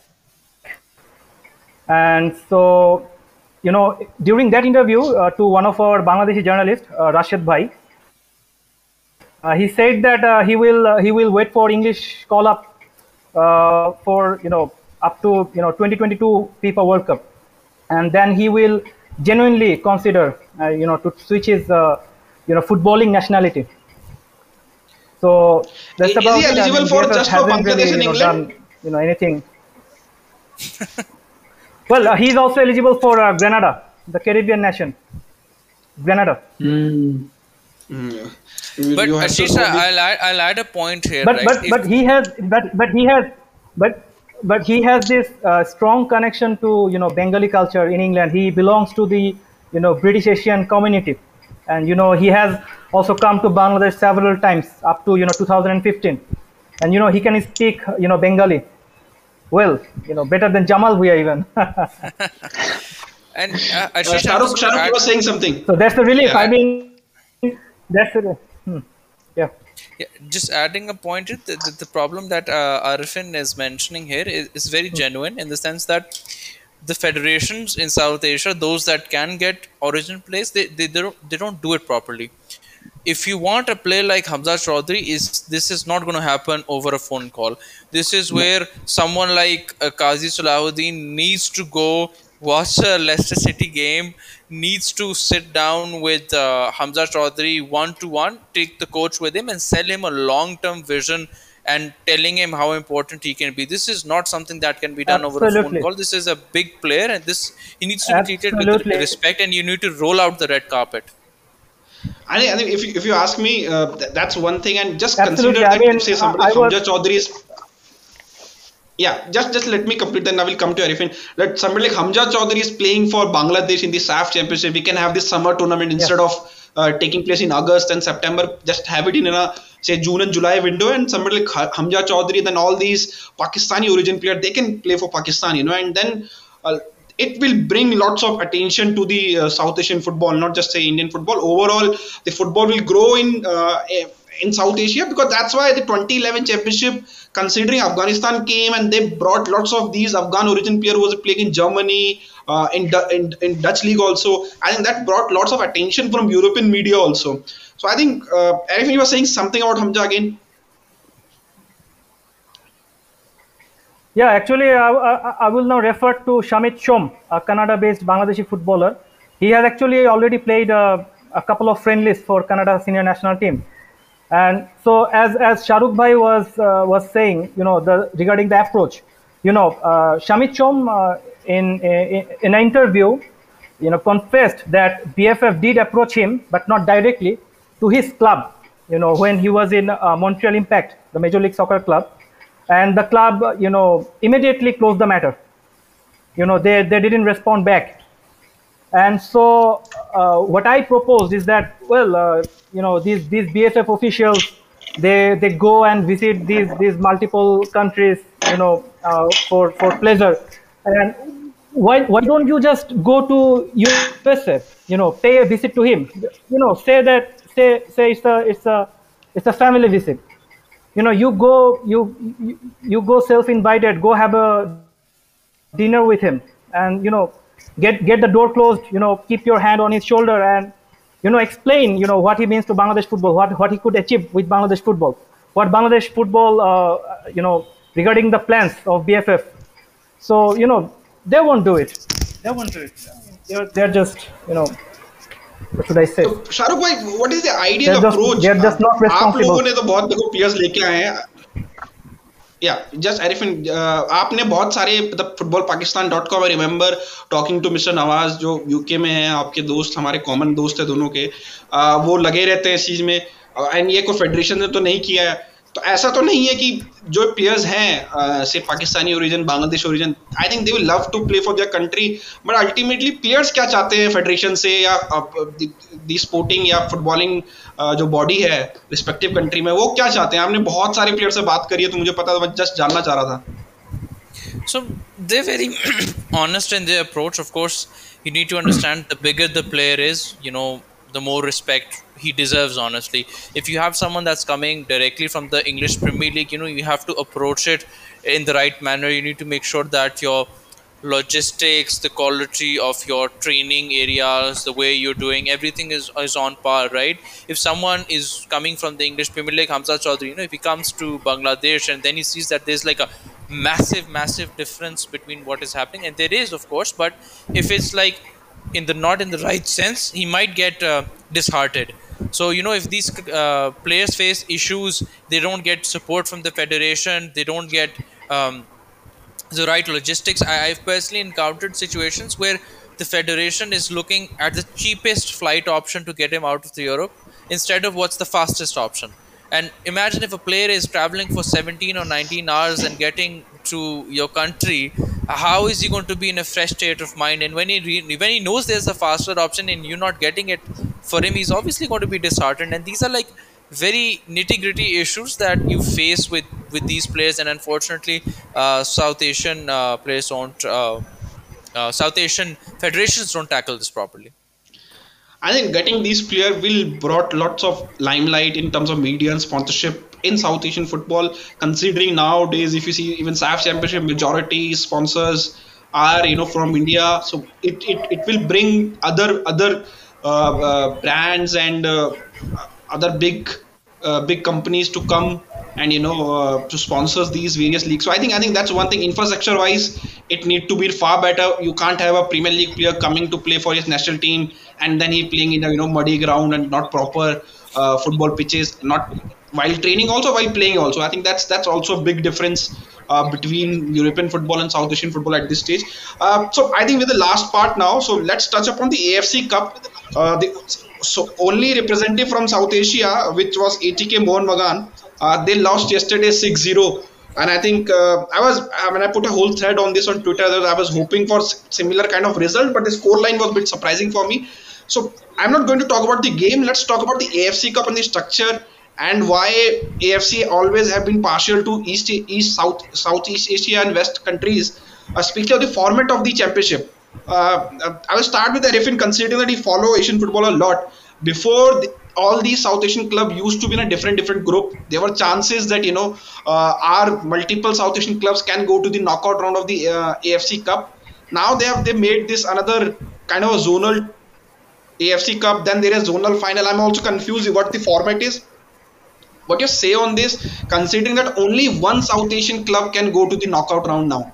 And so, during that interview to one of our Bangladeshi journalists, Rashid Bhai, he said that he will wait for English call up for up to 2022 FIFA World Cup, and then he will genuinely consider to switch his footballing nationality. So that's Is about he it. eligible for BFF just for hasn't Bangladesh and really England? done anything. Well, he's also eligible for Grenada, the Caribbean nation. Grenada. Mm. But Ashish, I'll add a point here. But he has this strong connection to Bengali culture in England. He belongs to the British Asian community, and he has also come to Bangladesh several times up to 2015, and he can speak Bengali well, better than Jamal Bhuiya even. And Ashish, Shahrukh was saying something. So that's the relief. Yeah. That's the yeah. Yeah, just adding a point, the problem that Arifin is mentioning here is very genuine in the sense that the federations in South Asia, those that can get origin players, they don't do it properly. If you want a player like Hamza Chaudhary, this is not going to happen over a phone call. This is where someone like Qazi Salahuddin needs to go watch a Leicester City game, needs to sit down with Hamza Chaudhary one-to-one, take the coach with him and sell him a long-term vision and telling him how important he can be. This is not something that can be done over a phone call. This is a big player, and he needs to be treated with respect, and you need to roll out the red carpet. I think if you ask me, that's one thing, and just Absolutely. consider that say somebody like Hamza Chaudhary is. Yeah, just let me complete, then I will come to Arifin. That somebody like Hamza Chaudhary is playing for Bangladesh in the SAF Championship. We can have this summer tournament instead of taking place in August and September. Just have it in a say June and July window, and somebody like Hamza Chaudhary, then all these Pakistani origin players, they can play for Pakistan, and then it will bring lots of attention to the South Asian football, not just say Indian football. Overall, the football will grow in South Asia, because that's why the 2011 championship, considering Afghanistan came and they brought lots of these Afghan origin players who was playing in Germany, in Dutch league also. I think that brought lots of attention from European media also. So I think Arifin, you were saying something about Hamza again. Yeah, actually, I will now refer to Shamit Chom, a Canada-based Bangladeshi footballer. He has actually already played a couple of friendlies for Canada senior national team. And so, as Shahrukh Bhai was saying, regarding the approach, Shamit Chom in an interview, confessed that BFF did approach him, but not directly, to his club. When he was in Montreal Impact, the Major League Soccer club. And the club, immediately closed the matter. They didn't respond back. And so what I proposed is that, these BFF officials, they go and visit these multiple countries, for pleasure. And why don't you just go to USA, pay a visit to him, say it's a family visit. You go self-invited, go have a dinner with him, and get the door closed. Keep your hand on his shoulder, and explain what he means to Bangladesh football, what he could achieve with Bangladesh football, what Bangladesh football regarding the plans of BFF. So they won't do it. They're just what should I say? So, Shahrukh bhai, what is the ideal approach? They're just not responsible. आप लोगों ने तो बहुत देखो players लेके आए हैं. Yeah, just Arifin, आपने बहुत सारे मतलब footballpakistan.com, I remember talking to Mr. Nawaz जो UK में हैं, आपके दोस्त, हमारे common दोस्त हैं दोनों के, वो लगे रहते हैं इस चीज में, and ये कोई फेडरेशन ने तो नहीं किया है. तो ऐसा तो नहीं है कि जो प्लेयर्स हैं से Pakistani origin, Bangladesh origin, I think they will love to play for their country, but ultimately players क्या चाहते हैं फेडरेशन से या दी स्पोर्टिंग या फुटबॉलिंग जो बॉडी है रिस्पेक्टिव कंट्री में, वो क्या चाहते हैं? आपने बहुत सारे प्लेयर से बात करी है तो मुझे पता, मैं जस्ट जानना चाह रहा था. So they're very honest in their approach. Of course, you need to understand the bigger the player is, the more respect he deserves, honestly. If you have someone that's coming directly from the English Premier League, you have to approach it in the right manner. You need to make sure that your logistics, the quality of your training areas, the way you're doing everything is on par, right? If someone is coming from the English Premier League, Hamza Chaudhary, if he comes to Bangladesh and then he sees that there's like a massive difference between what is happening, and there is, of course, but if it's like not in the right sense, he might get disheartened. So if these players face issues, they don't get support from the federation, they don't get the right logistics. I've personally encountered situations where the federation is looking at the cheapest flight option to get him out of the Europe instead of what's the fastest option. And imagine if a player is traveling for 17 or 19 hours and getting to your country, how is he going to be in a fresh state of mind? And when he knows there's a faster option and you're not getting it for him, he's obviously going to be disheartened. And these are like very nitty-gritty issues that you face with these players, and unfortunately South Asian players don't South Asian federations don't tackle this properly. I think getting these players will brought lots of limelight in terms of media and sponsorship in South Asian football, considering nowadays if you see even SAF Championship majority sponsors are from India, so it will bring other brands and other big companies to come and to sponsor these various leagues. So I think that's one thing. Infrastructure wise, it need to be far better. You can't have a Premier League player coming to play for his national team and then he playing in a muddy ground and not proper football pitches, not while training also, while playing also. I think that's also a big difference between European football and South Asian football at this stage. So I think with the last part now, so let's touch upon the AFC Cup. So only representative from South Asia, which was ATK Mohun Bagan, they lost yesterday 6-0. And I think when I put a whole thread on this on Twitter, I was hoping for similar kind of result, but the scoreline was a bit surprising for me. So I'm not going to talk about the game. Let's talk about the AFC Cup and the structure and why AFC always have been partial to Southeast Asia and West countries. Speaking of the format of the championship, I will start with Arifin, considering that he follow Asian football a lot. Before all these South Asian clubs used to be in a different group. There were chances that our multiple South Asian clubs can go to the knockout round of the AFC Cup. Now they made this another kind of a zonal AFC Cup. Then there is zonal final. I'm also confused what the format is. What you say on this, considering that only one South Asian club can go to the knockout round now?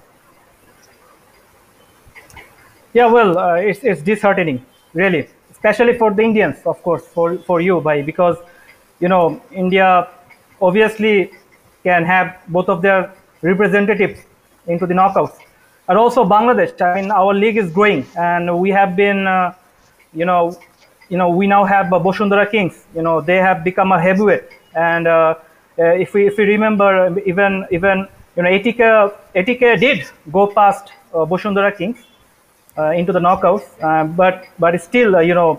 Yeah, well, it's disheartening, really, especially for the Indians, of course, for you, Bhai, because India obviously can have both of their representatives into the knockouts, and also Bangladesh. I mean, our league is growing, and we have been, we now have Boshundara Kings. They have become a heavyweight, and if we remember, even ATK did go past Boshundara Kings into the knockouts, but still,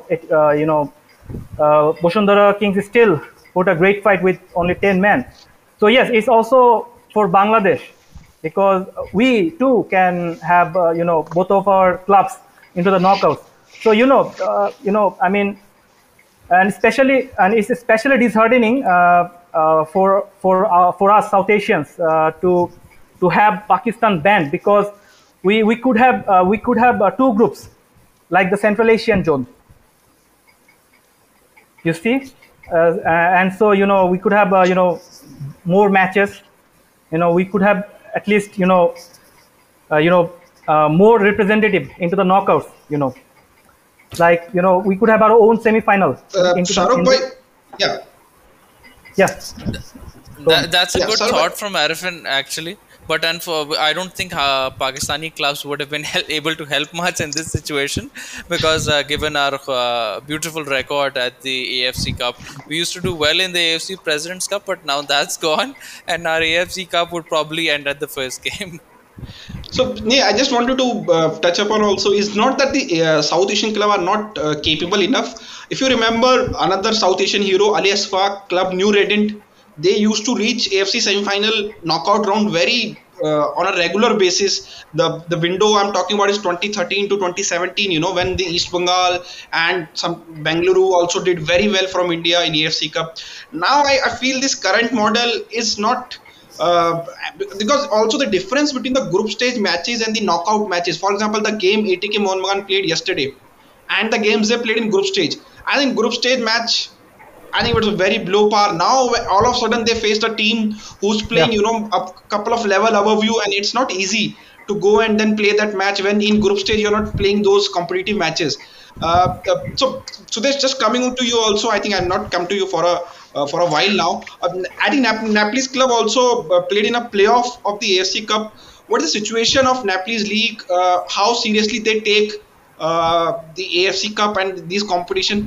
Boshundara Kings still put a great fight with only 10 men. So yes, it's also for Bangladesh, because we too can have both of our clubs into the knockouts. So I mean, and it's especially disheartening for us South Asians to have Pakistan banned, because we could have two groups like the Central Asian zone. You see, and so we could have more matches. We could have at least more representative into the knockouts. Like we could have our own semi-final. Shahrukh bhai, yeah. Yes. That's a good thought from Arifin, actually. But I don't think Pakistani clubs would have been able to help much in this situation, because given our beautiful record at the AFC Cup, we used to do well in the AFC Presidents Cup, but now that's gone, and our AFC Cup would probably end at the first game. So, yeah, I just wanted to touch upon also is not that the South Asian club are not capable enough. If you remember another South Asian hero, Ali Asfaq club, New Radiant, they used to reach AFC semi-final knockout round very on a regular basis. The window I'm talking about is 2013 to 2017. You know, when the East Bengal and some Bengaluru also did very well from India in AFC Cup. Now I feel this current model is not. Because also the difference between the group stage matches and the knockout matches. For example, the game ATK Mohun Bagan played yesterday, and the games they played in group stage. I think group stage match, I think it was very below par. Now all of a sudden they faced a team who's playing, a couple of level above you, and it's not easy to go and then play that match when in group stage you're not playing those competitive matches. So there's just coming to you also. I think I've not come to you for a while now. I think Napoli's club also played in a playoff of the AFC Cup. What is the situation of Napoli's league? How seriously they take the AFC Cup and these competition?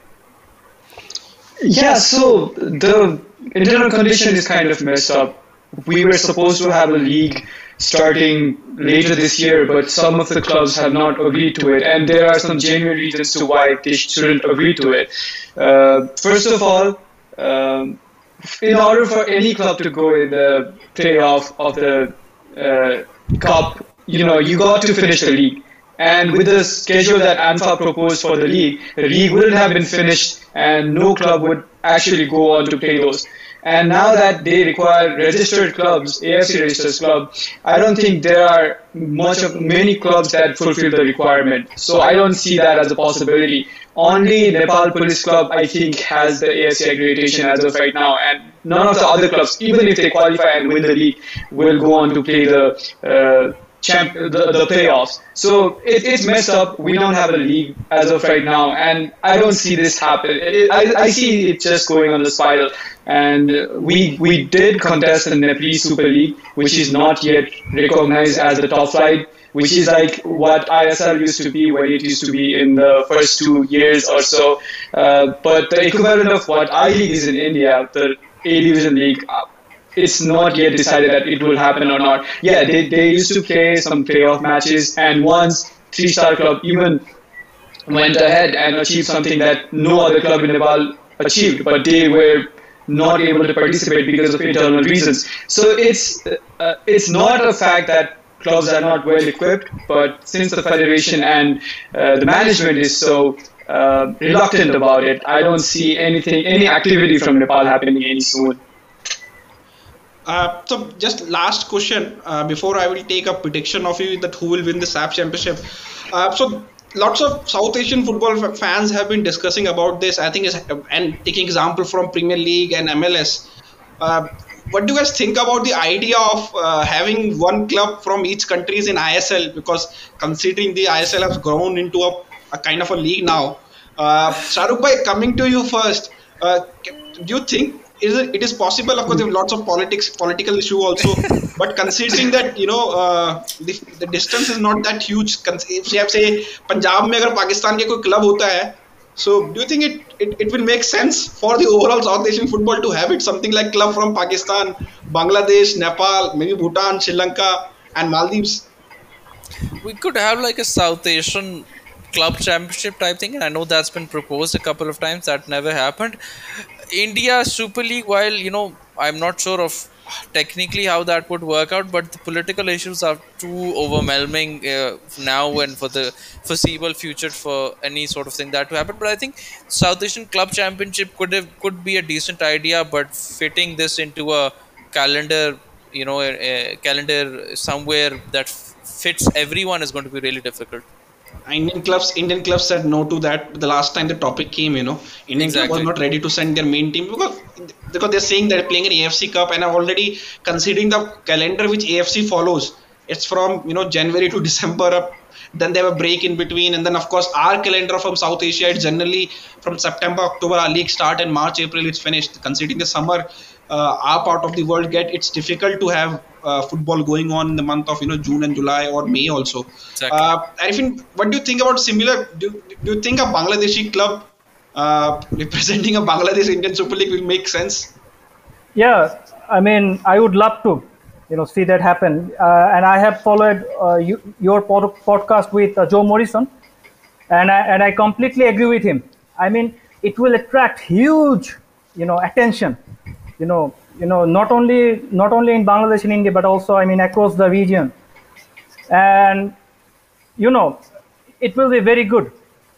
Yeah, so the internal condition is kind of messed up. We were supposed to have a league starting later this year, but some of the clubs have not agreed to it, and there are some genuine reasons to why they shouldn't agree to it. First of all, in order for any club to go in the playoff of the cup, you got to finish the league. And with the schedule that ANFA proposed for the league wouldn't have been finished, and no club would actually go on to play those. And now that they require registered clubs, AFC registered clubs, I don't think there are many clubs that fulfill the requirement. So I don't see that as a possibility. Only Nepal Police Club, I think, has the AFC accreditation as of right now, and none of the other clubs, even if they qualify and win the league, will go on to play the playoffs. So it's messed up. We don't have a league as of right now, and I don't see this happen. I see it just going on the spiral. And we did contest the Nepalese Super League, which is not yet recognized as the top flight, which is like what ISL used to be when it used to be in the first 2 years or so. But the equivalent of what I-League is in India, the A-Division League, it's not yet decided that it will happen or not. Yeah, they used to play some playoff matches, and once 3-star club even went ahead and achieved something that no other club in Nepal achieved, but they were not able to participate because of internal reasons. So it's not a fact that clubs are not well equipped, but since the federation and the management is so reluctant about it, I don't see any activity from Nepal happening any soon. So just last question before I will take a prediction of you that who will win the SAP championship. So lots of South Asian football fans have been discussing about this. I think and taking example from Premier League and MLS. What do you guys think about the idea of having one club from each country in ISL? Because considering the ISL has grown into a kind of a league now. Shahrukh bhai, coming to you first. Do you think it is possible? Of course, there are lots of political issue also. But considering that the distance is not that huge. If you have say Punjab में अगर पाकिस्तान के कोई club होता है, so do you think it will make sense for the overall South Asian football to have it something like club from Pakistan, Bangladesh, Nepal, maybe Bhutan, Sri Lanka, and Maldives? We could have like a South Asian club championship type thing, and I know that's been proposed a couple of times. That never happened. India Super League, while I'm not sure of technically how that would work out, but the political issues are too overwhelming now and for the foreseeable future for any sort of thing that to happen. But I think South Asian Club Championship could be a decent idea, but fitting this into a calendar, a calendar somewhere that fits everyone is going to be really difficult. Indian clubs said no to that the last time the topic came. Indian club was not ready to send their main team because they're saying they're playing an AFC Cup and are already considering the calendar which AFC follows. It's from January to December. Then they have a break in between, and then of course our calendar from South Asia it's generally from September, October our league start, and March, April it's finished. Considering the summer, our part of the world it's difficult to have football going on in the month of June and July or May also. Exactly. I think, what do you think about similar? Do you think a Bangladeshi club representing a Bangladesh Indian Super League will make sense? Yeah, I mean, I would love to, see that happen. And I have followed your podcast with Joe Morrison, and I completely agree with him. I mean, it will attract huge, attention, not only in Bangladesh and India, but also, I mean, across the region. And it will be very good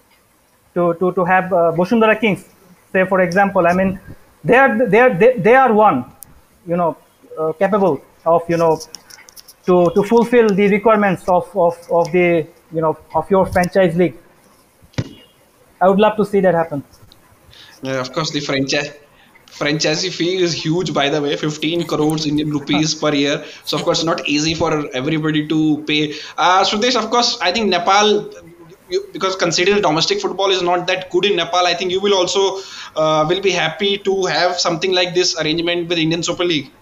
to have Bosundara Kings, say for example. I mean, they are one, capable of to fulfill the requirements of the of your franchise league. I would love to see that happen. Yeah, of course, the franchisee fee is huge, by the way, 15 crores Indian rupees per year. So, of course, not easy for everybody to pay. Sudesh, of course, I think Nepal, because considering domestic football is not that good in Nepal, I think you will also will be happy to have something like this arrangement with Indian Super League.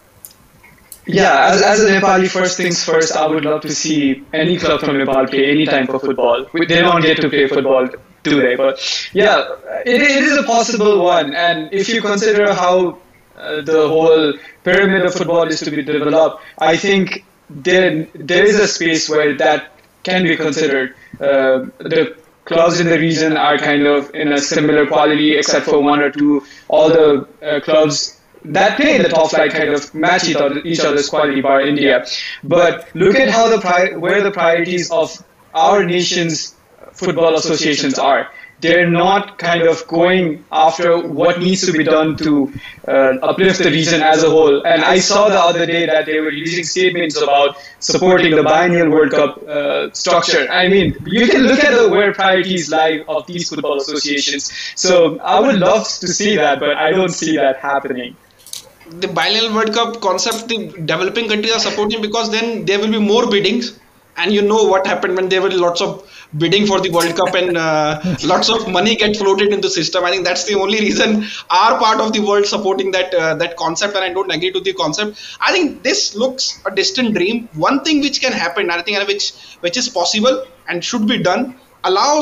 Yeah, as a Nepali, first things first, I would love to see any club from Nepal play any time for football. They don't get to play football, do they? But yeah, it is a possible one. And if you consider how the whole pyramid of football is to be developed, I think there is a space where that can be considered. The clubs in the region are kind of in a similar quality, except for one or two. All the clubs that play in the top flight kind of match each other's quality, bar India. But look at how where the priorities of our nation's football associations are. They're not kind of going after what needs to be done to uplift the region as a whole. And I saw the other day that they were releasing statements about supporting the biennial World Cup structure. I mean, you can look at where priorities lie of these football associations. So I would love to see that, but I don't see that happening. The biennial World Cup concept, the developing countries are supporting, because then there will be more biddings, and you know what happened when there were lots of bidding for the World Cup and lots of money get floated into the system. I think that's the only reason our part of the world supporting that concept, and I don't agree to the concept. I think this looks a distant dream. One thing which can happen, I think, which is possible and should be done, allow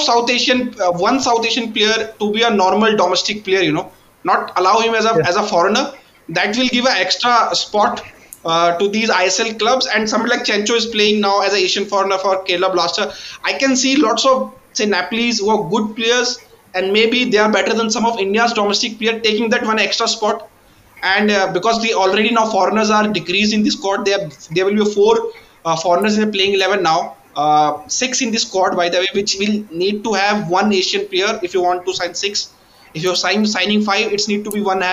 one South Asian player to be a normal domestic player, not allow him as a foreigner. That will give an extra spot to these ISL clubs. And somebody like Chencho is playing now as an Asian foreigner for Kerala Blaster. I can see lots of, say, Nepalese who are good players, and maybe they are better than some of India's domestic players, taking that one extra spot. And because the already now foreigners are decreased in the squad, there will be 4 foreigners in the playing 11 now. 6 in the squad, by the way, which will need to have 1 Asian player if you want to sign 6. If you're signing 5, it's need to be one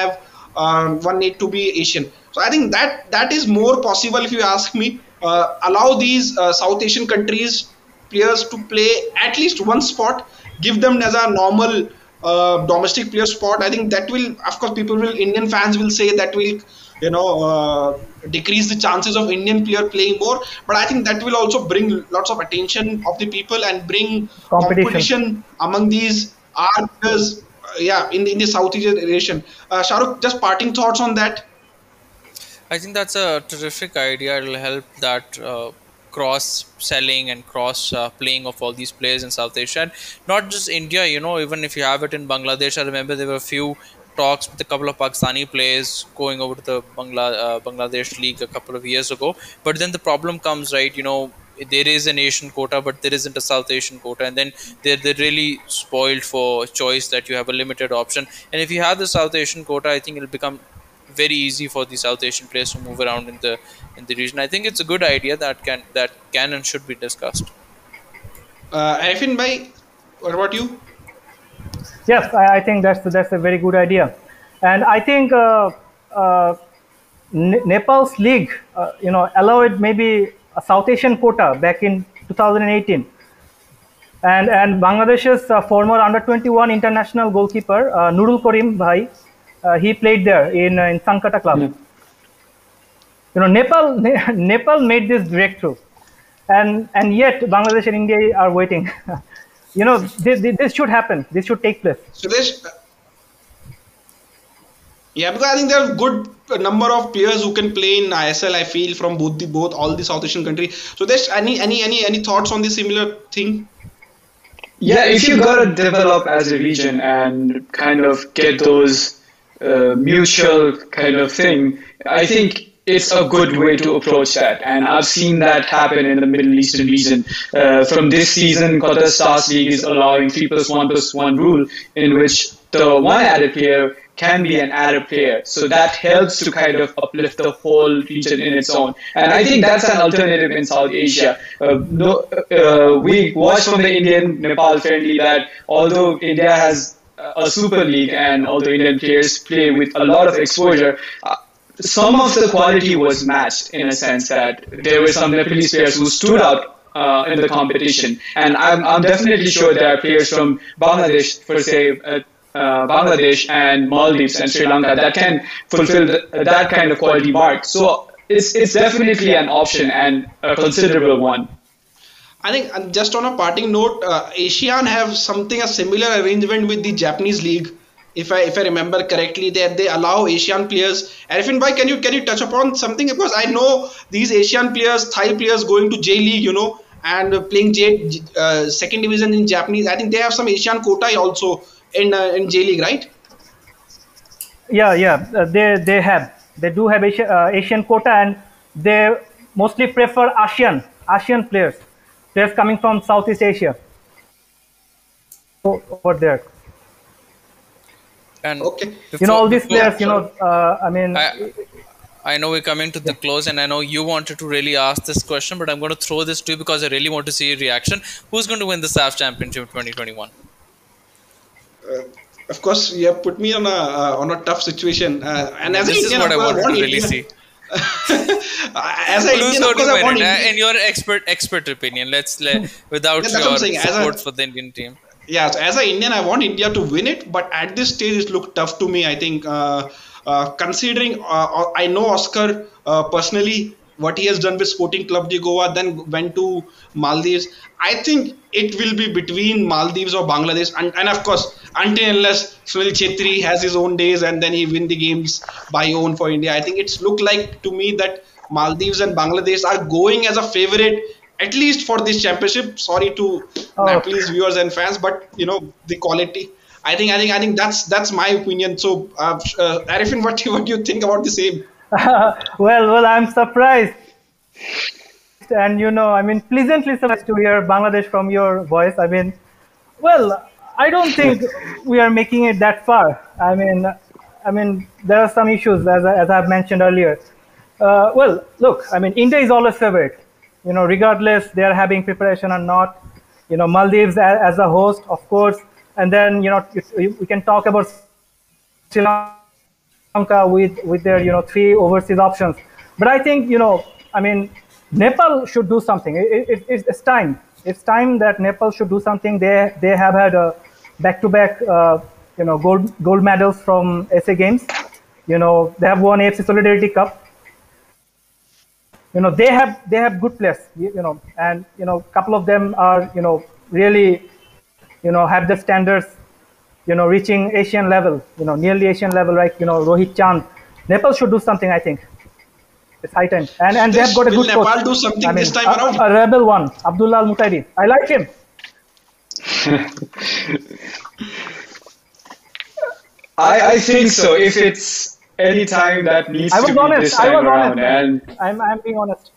need to be Asian. So I think that is more possible, if you ask me. Allow these South Asian countries players to play at least one spot, give them as a normal domestic player spot. I think that will, of course, Indian fans will say that will, decrease the chances of Indian player playing more. But I think that will also bring lots of attention of the people and bring competition among these players. In the Southeast Asian. Shahrukh, just parting thoughts on that? I think that's a terrific idea. It'll help that cross-selling and cross-playing of all these players in South Asia. And not just India, even if you have it in Bangladesh. I remember there were a few talks with a couple of Pakistani players going over to the Bangladesh league a couple of years ago. But then the problem comes, right, there is an Asian quota, but there isn't a South Asian quota, and then they're really spoiled for choice that you have a limited option. And if you have the South Asian quota, I think it'll become very easy for the South Asian players to move around in the region. I think it's a good idea that can and should be discussed. Arifin bhai, what about you? Yes, I think that's a very good idea, and I think Nepal's league, allowed maybe a South Asian quota back in 2018, and Bangladesh's former under-21 international goalkeeper Nurul Karim bhai, he played there in Sankata club. Yeah. Nepal made this breakthrough, and yet Bangladesh and India are waiting. This should happen. This should take place. Sudesh, Yeah, because I think there are good number of players who can play in ISL. I feel from both all the South Asian countries. So there's any thoughts on the similar thing? Yeah, if you gotta develop as a region and kind of get those mutual kind of thing, I think it's a good way to approach that. And I've seen that happen in the Middle Eastern region. From this season, Qatar Stars League is allowing 3+1+1 rule, in which the one Arab player can be an Arab player. So that helps to kind of uplift the whole region in its own. And I think that's an alternative in South Asia. We watched from the Indian-Nepal friendly that although India has a Super League and although Indian players play with a lot of exposure, some of the quality was matched in a sense that there were some Nepalese players who stood out in the competition. And I'm definitely sure there are players from Bangladesh, for say, Bangladesh and Maldives and Sri Lanka that can fulfill that kind of quality mark. So it's definitely an option and a considerable one. I think just on a parting note, ASEAN have a similar arrangement with the Japanese league. If I remember correctly, they allow Asian players. Arifin bhai, can you touch upon something, because I know these Asian players, Thai players going to J League, and playing second division in Japanese. I think they have some Asian quota also in J League, right? Yeah. They do have Asian quota, and they mostly prefer Asian players coming from Southeast Asia over there. And okay, all these players, I know we're coming to the close, and I know you wanted to really ask this question, but I'm going to throw this to you because I really want to see your reaction. Who's going to win the SAF Championship 2021? Of course, you have put me on a tough situation, and as this Indian, is what I wanted to really India. see. As an Indian, of course, I want India. In your expert opinion, without Yeah, your saying, support for the Indian team. Yeah, so as an Indian, I want India to win it, but at this stage, it looks tough to me. I think, considering I know Oscar personally, what he has done with Sporting Club de Goa, then went to Maldives. I think it will be between Maldives or Bangladesh, and of course, until unless Sunil Chhetri has his own days and then he win the games by own for India. I think it's looked like to me that Maldives and Bangladesh are going as a favorite, at least for this championship. Sorry to Nepalese viewers and fans, but the quality. I think that's my opinion. So, Arifin, what do you think about the same? Well, I'm surprised, and pleasantly surprised to hear Bangladesh from your voice. I don't think we are making it that far. There are some issues as I've mentioned earlier. Look, India is always favorite. Regardless they are having preparation or not. Maldives as a host, of course, and then we can talk about Sri Lanka with their 3 overseas options. But I think Nepal should do something. It's time. It's time that Nepal should do something. They have had a back-to-back gold medals from SA Games. They have won AFC Solidarity Cup. They have good players. And couple of them are really have the standards. Reaching Asian level. Nearly Asian level, like Rohit Chand. Nepal should do something. I think it's high time. And they have got a good coach. Nepal do something this time around? A rebel one, Abdullah Al Mutairi. I like him. I think so. If it's any time that needs to be this time around, and I'm being honest.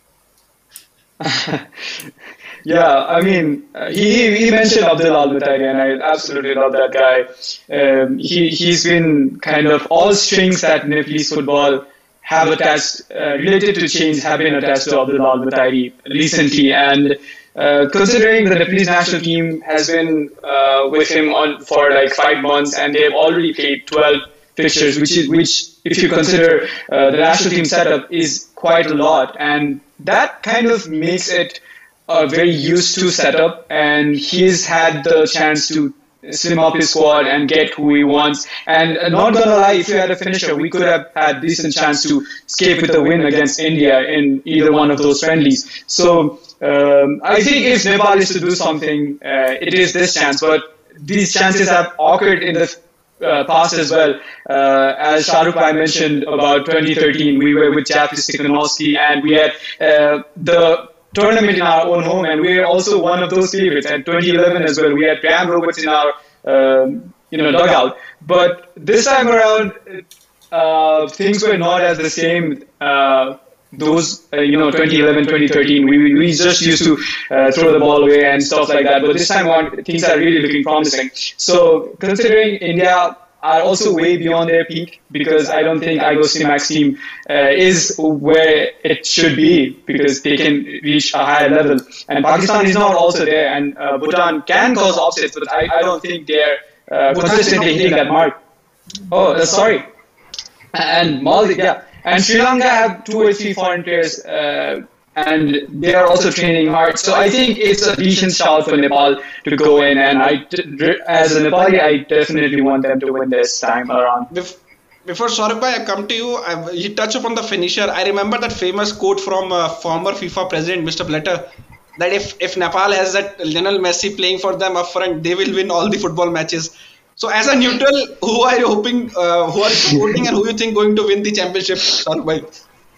Yeah, he mentioned Abdullah Al Mutairi, and I absolutely love that guy. He's been kind of all strings that Nepalese football have attached, related to change, have been attached to Abdullah Al Mutairi recently, and considering the Nepalese national team has been with him for like 5 months, and they've already played 12 fixtures, which if you consider the national team setup is quite a lot, and that kind of makes it a very used to setup, and he's had the chance to slim up his squad and get who he wants. And not gonna lie, if we had a finisher, we could have had decent chance to escape with a win against India in either one of those friendlies. So I think if Nepal is to do something, it is this chance. But these chances have occurred in the past as well. As Shahrukh Bhai mentioned about 2013, we were with Jafis Tikhanovsky, and we had the tournament in our own home, and we were also one of those favorites. And 2011 as well, we had Graham Roberts in our dugout. But this time around, things were not as the same. Those 2011, 2013, we just used to throw the ball away and stuff like that. But this time on, things are really looking promising. So considering India are also way beyond their peak, because I don't think Igor Stimac's team is where it should be, because they can reach a higher level. And Pakistan is not also there, and Bhutan can cause upsets, but I don't think they're consistently hitting that mark. Oh, sorry. And Maldives, yeah. And Sri Lanka have 2 or 3 foreign players, and they are also training hard. So I think it's a decent shout for Nepal to go in. And as a Nepali, I definitely want them to win this time around. Before Saurabh bhai, I come to you. You touch upon the finisher. I remember that famous quote from former FIFA president, Mr. Blatter, that if Nepal has that Lionel Messi playing for them up front, they will win all the football matches. So, as a neutral, who are you hoping, who are you supporting, and who you think going to win the championship, Saurabh bhai?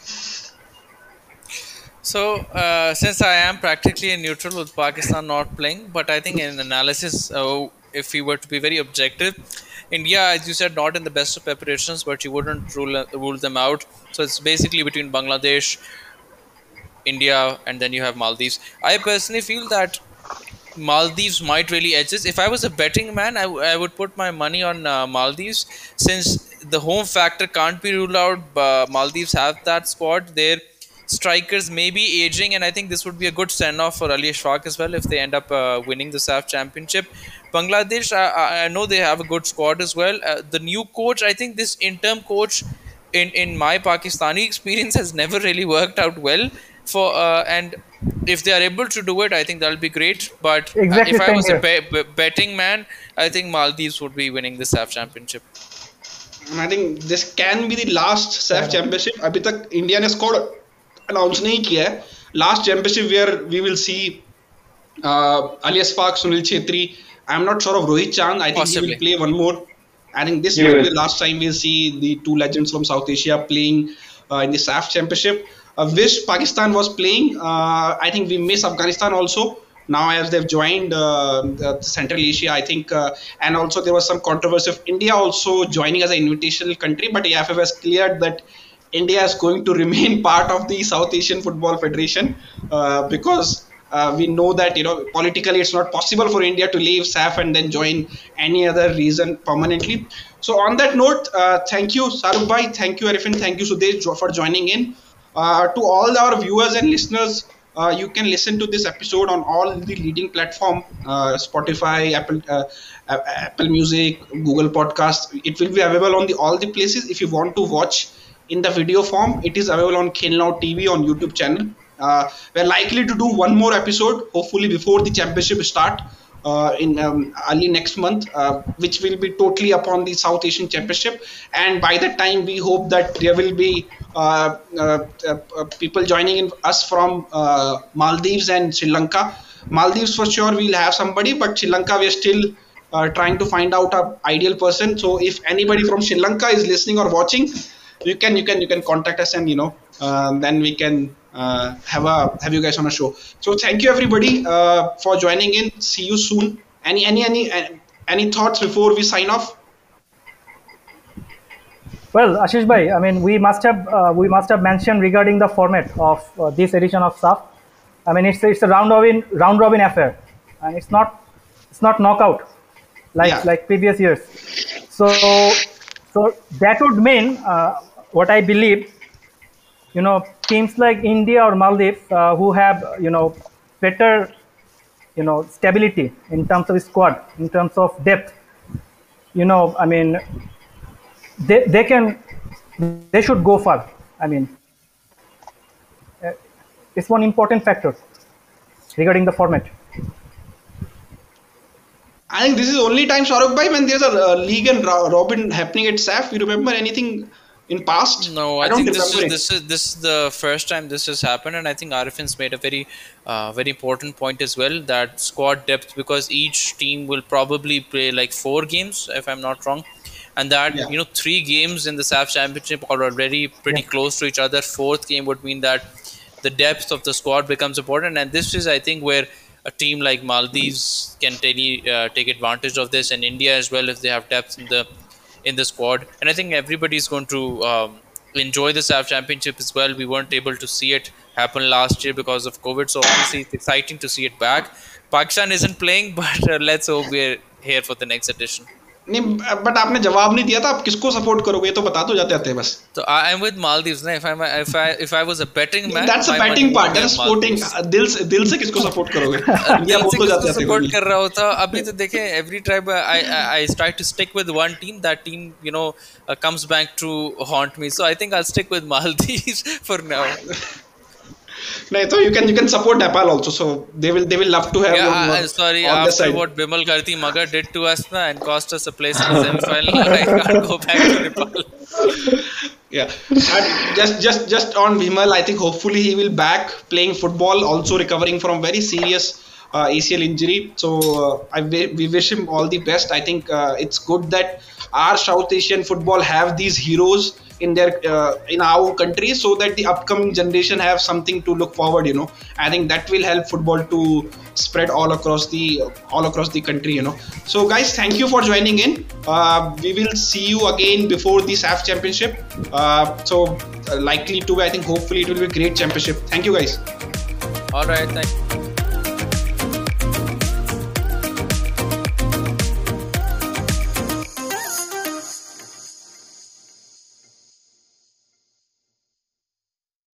So, since I am practically a neutral with Pakistan not playing, but I think in analysis, if we were to be very objective, India, as you said, not in the best of preparations, but you wouldn't rule them out. So it's basically between Bangladesh, India, and then you have Maldives. I personally feel that Maldives might really edge this. If I was a betting man, I would put my money on Maldives, since the home factor can't be ruled out. Maldives have that squad. Their strikers may be aging, and I think this would be a good send-off for Ali Ashfaq as well if they end up winning the SAF championship. Bangladesh, I know they have a good squad as well. The new coach, I think this interim coach, in my Pakistani experience, has never really worked out well. And if they are able to do it, I think that'll be great. But Exactly if I was same a betting man, I think Maldives would be winning the SAF championship. And I think this can be the last SAF championship. अभी तक India ने squad announce नहीं किया है. Last championship where we will see Ali Ashfaq, Sunil Chhetri. I'm not sure of Rohit Chand. I think Possibly. he will play one more. I think this will be the last time we'll see the 2 legends from South Asia playing in the SAF championship. Wish Pakistan was playing. I think we miss Afghanistan also. Now as they've joined Central Asia, I think, and also there was some controversy of India also joining as an invitational country, but AFF has cleared that India is going to remain part of the South Asian Football Federation because we know that politically it's not possible for India to leave SAF and then join any other reason permanently. So on that note, thank you Saurabh bhai, thank you Arifin, thank you Sudesh for joining in. To all our viewers and listeners, you can listen to this episode on all the leading platform, Spotify, Apple Music, Google Podcast. It will be available on all the places. If you want to watch in the video form, it is available on Khelnao TV on YouTube channel. We're likely to do one more episode, hopefully before the championship start in early next month, which will be totally upon the South Asian Championship. And by that time, we hope that there will be people joining in us from Maldives and Sri Lanka. Maldives for sure we'll have somebody, but Sri Lanka we're still trying to find out an ideal person. So if anybody from Sri Lanka is listening or watching, you can contact us, and then we can have you guys on a show. So thank you everybody for joining in. See you soon. Any thoughts before we sign off? Well, Ashish bhai, I mean, we must have mentioned regarding the format of this edition of SAF. I mean, it's a round robin affair, and it's not knockout like previous years. So that would mean what I believe, teams like India or Maldives who have better stability in terms of squad, in terms of depth. I mean, they should go far. I mean, it's one important factor regarding the format. I think this is only time, Saurabh bhai, when there's a league and robin happening at SAF. You remember anything in past? No, I think this is the first time this has happened, and I think Arifin's made a very important point as well, that squad depth, because each team will probably play like 4 games, if I'm not wrong. and that Yeah. 3 games in the SAF Championship are already pretty close to each other. 4th game would mean that the depth of the squad becomes important, and this is, I think, where a team like Maldives can take advantage of this, and India as well, if they have depth in the squad. And I think everybody is going to enjoy the SAF Championship as well. We weren't able to see it happen last year because of COVID, so obviously it's exciting to see it back. Pakistan isn't playing, but let's hope we're here for the next edition. नहीं, but आपने जवाब नहीं दिया था, आप किसको support करोगे? तो बता दो जाते आते बस. So I'm with Maldives. If I was a betting man, That's a betting part. That's sporting. दिल से किसको सपोर्ट करोगे? इंडिया बोल तो जाते आते. सपोर्ट कर रहा होता. अभी तो देखें, every time I try to stick with one team. That team, comes back to haunt me. So I think I'll stick with Maldives for now. No, so you can support Nepal also. So they will love to have. Sorry, on after side. what Bimal Karti Magar did to us and cost us a place in the semi-final, I can't go back to Nepal. Yeah, and just on Bimal, I think hopefully he will back playing football, also recovering from very serious ACL injury. So we wish him all the best. I think it's good that our South Asian football have these heroes in our country, so that the upcoming generation have something to look forward. I think that will help football to spread all across the country. So guys, thank you for joining in. We will see you again before the SAF Championship. So likely to, I think hopefully it will be a great championship. Thank you guys. All right, thank you.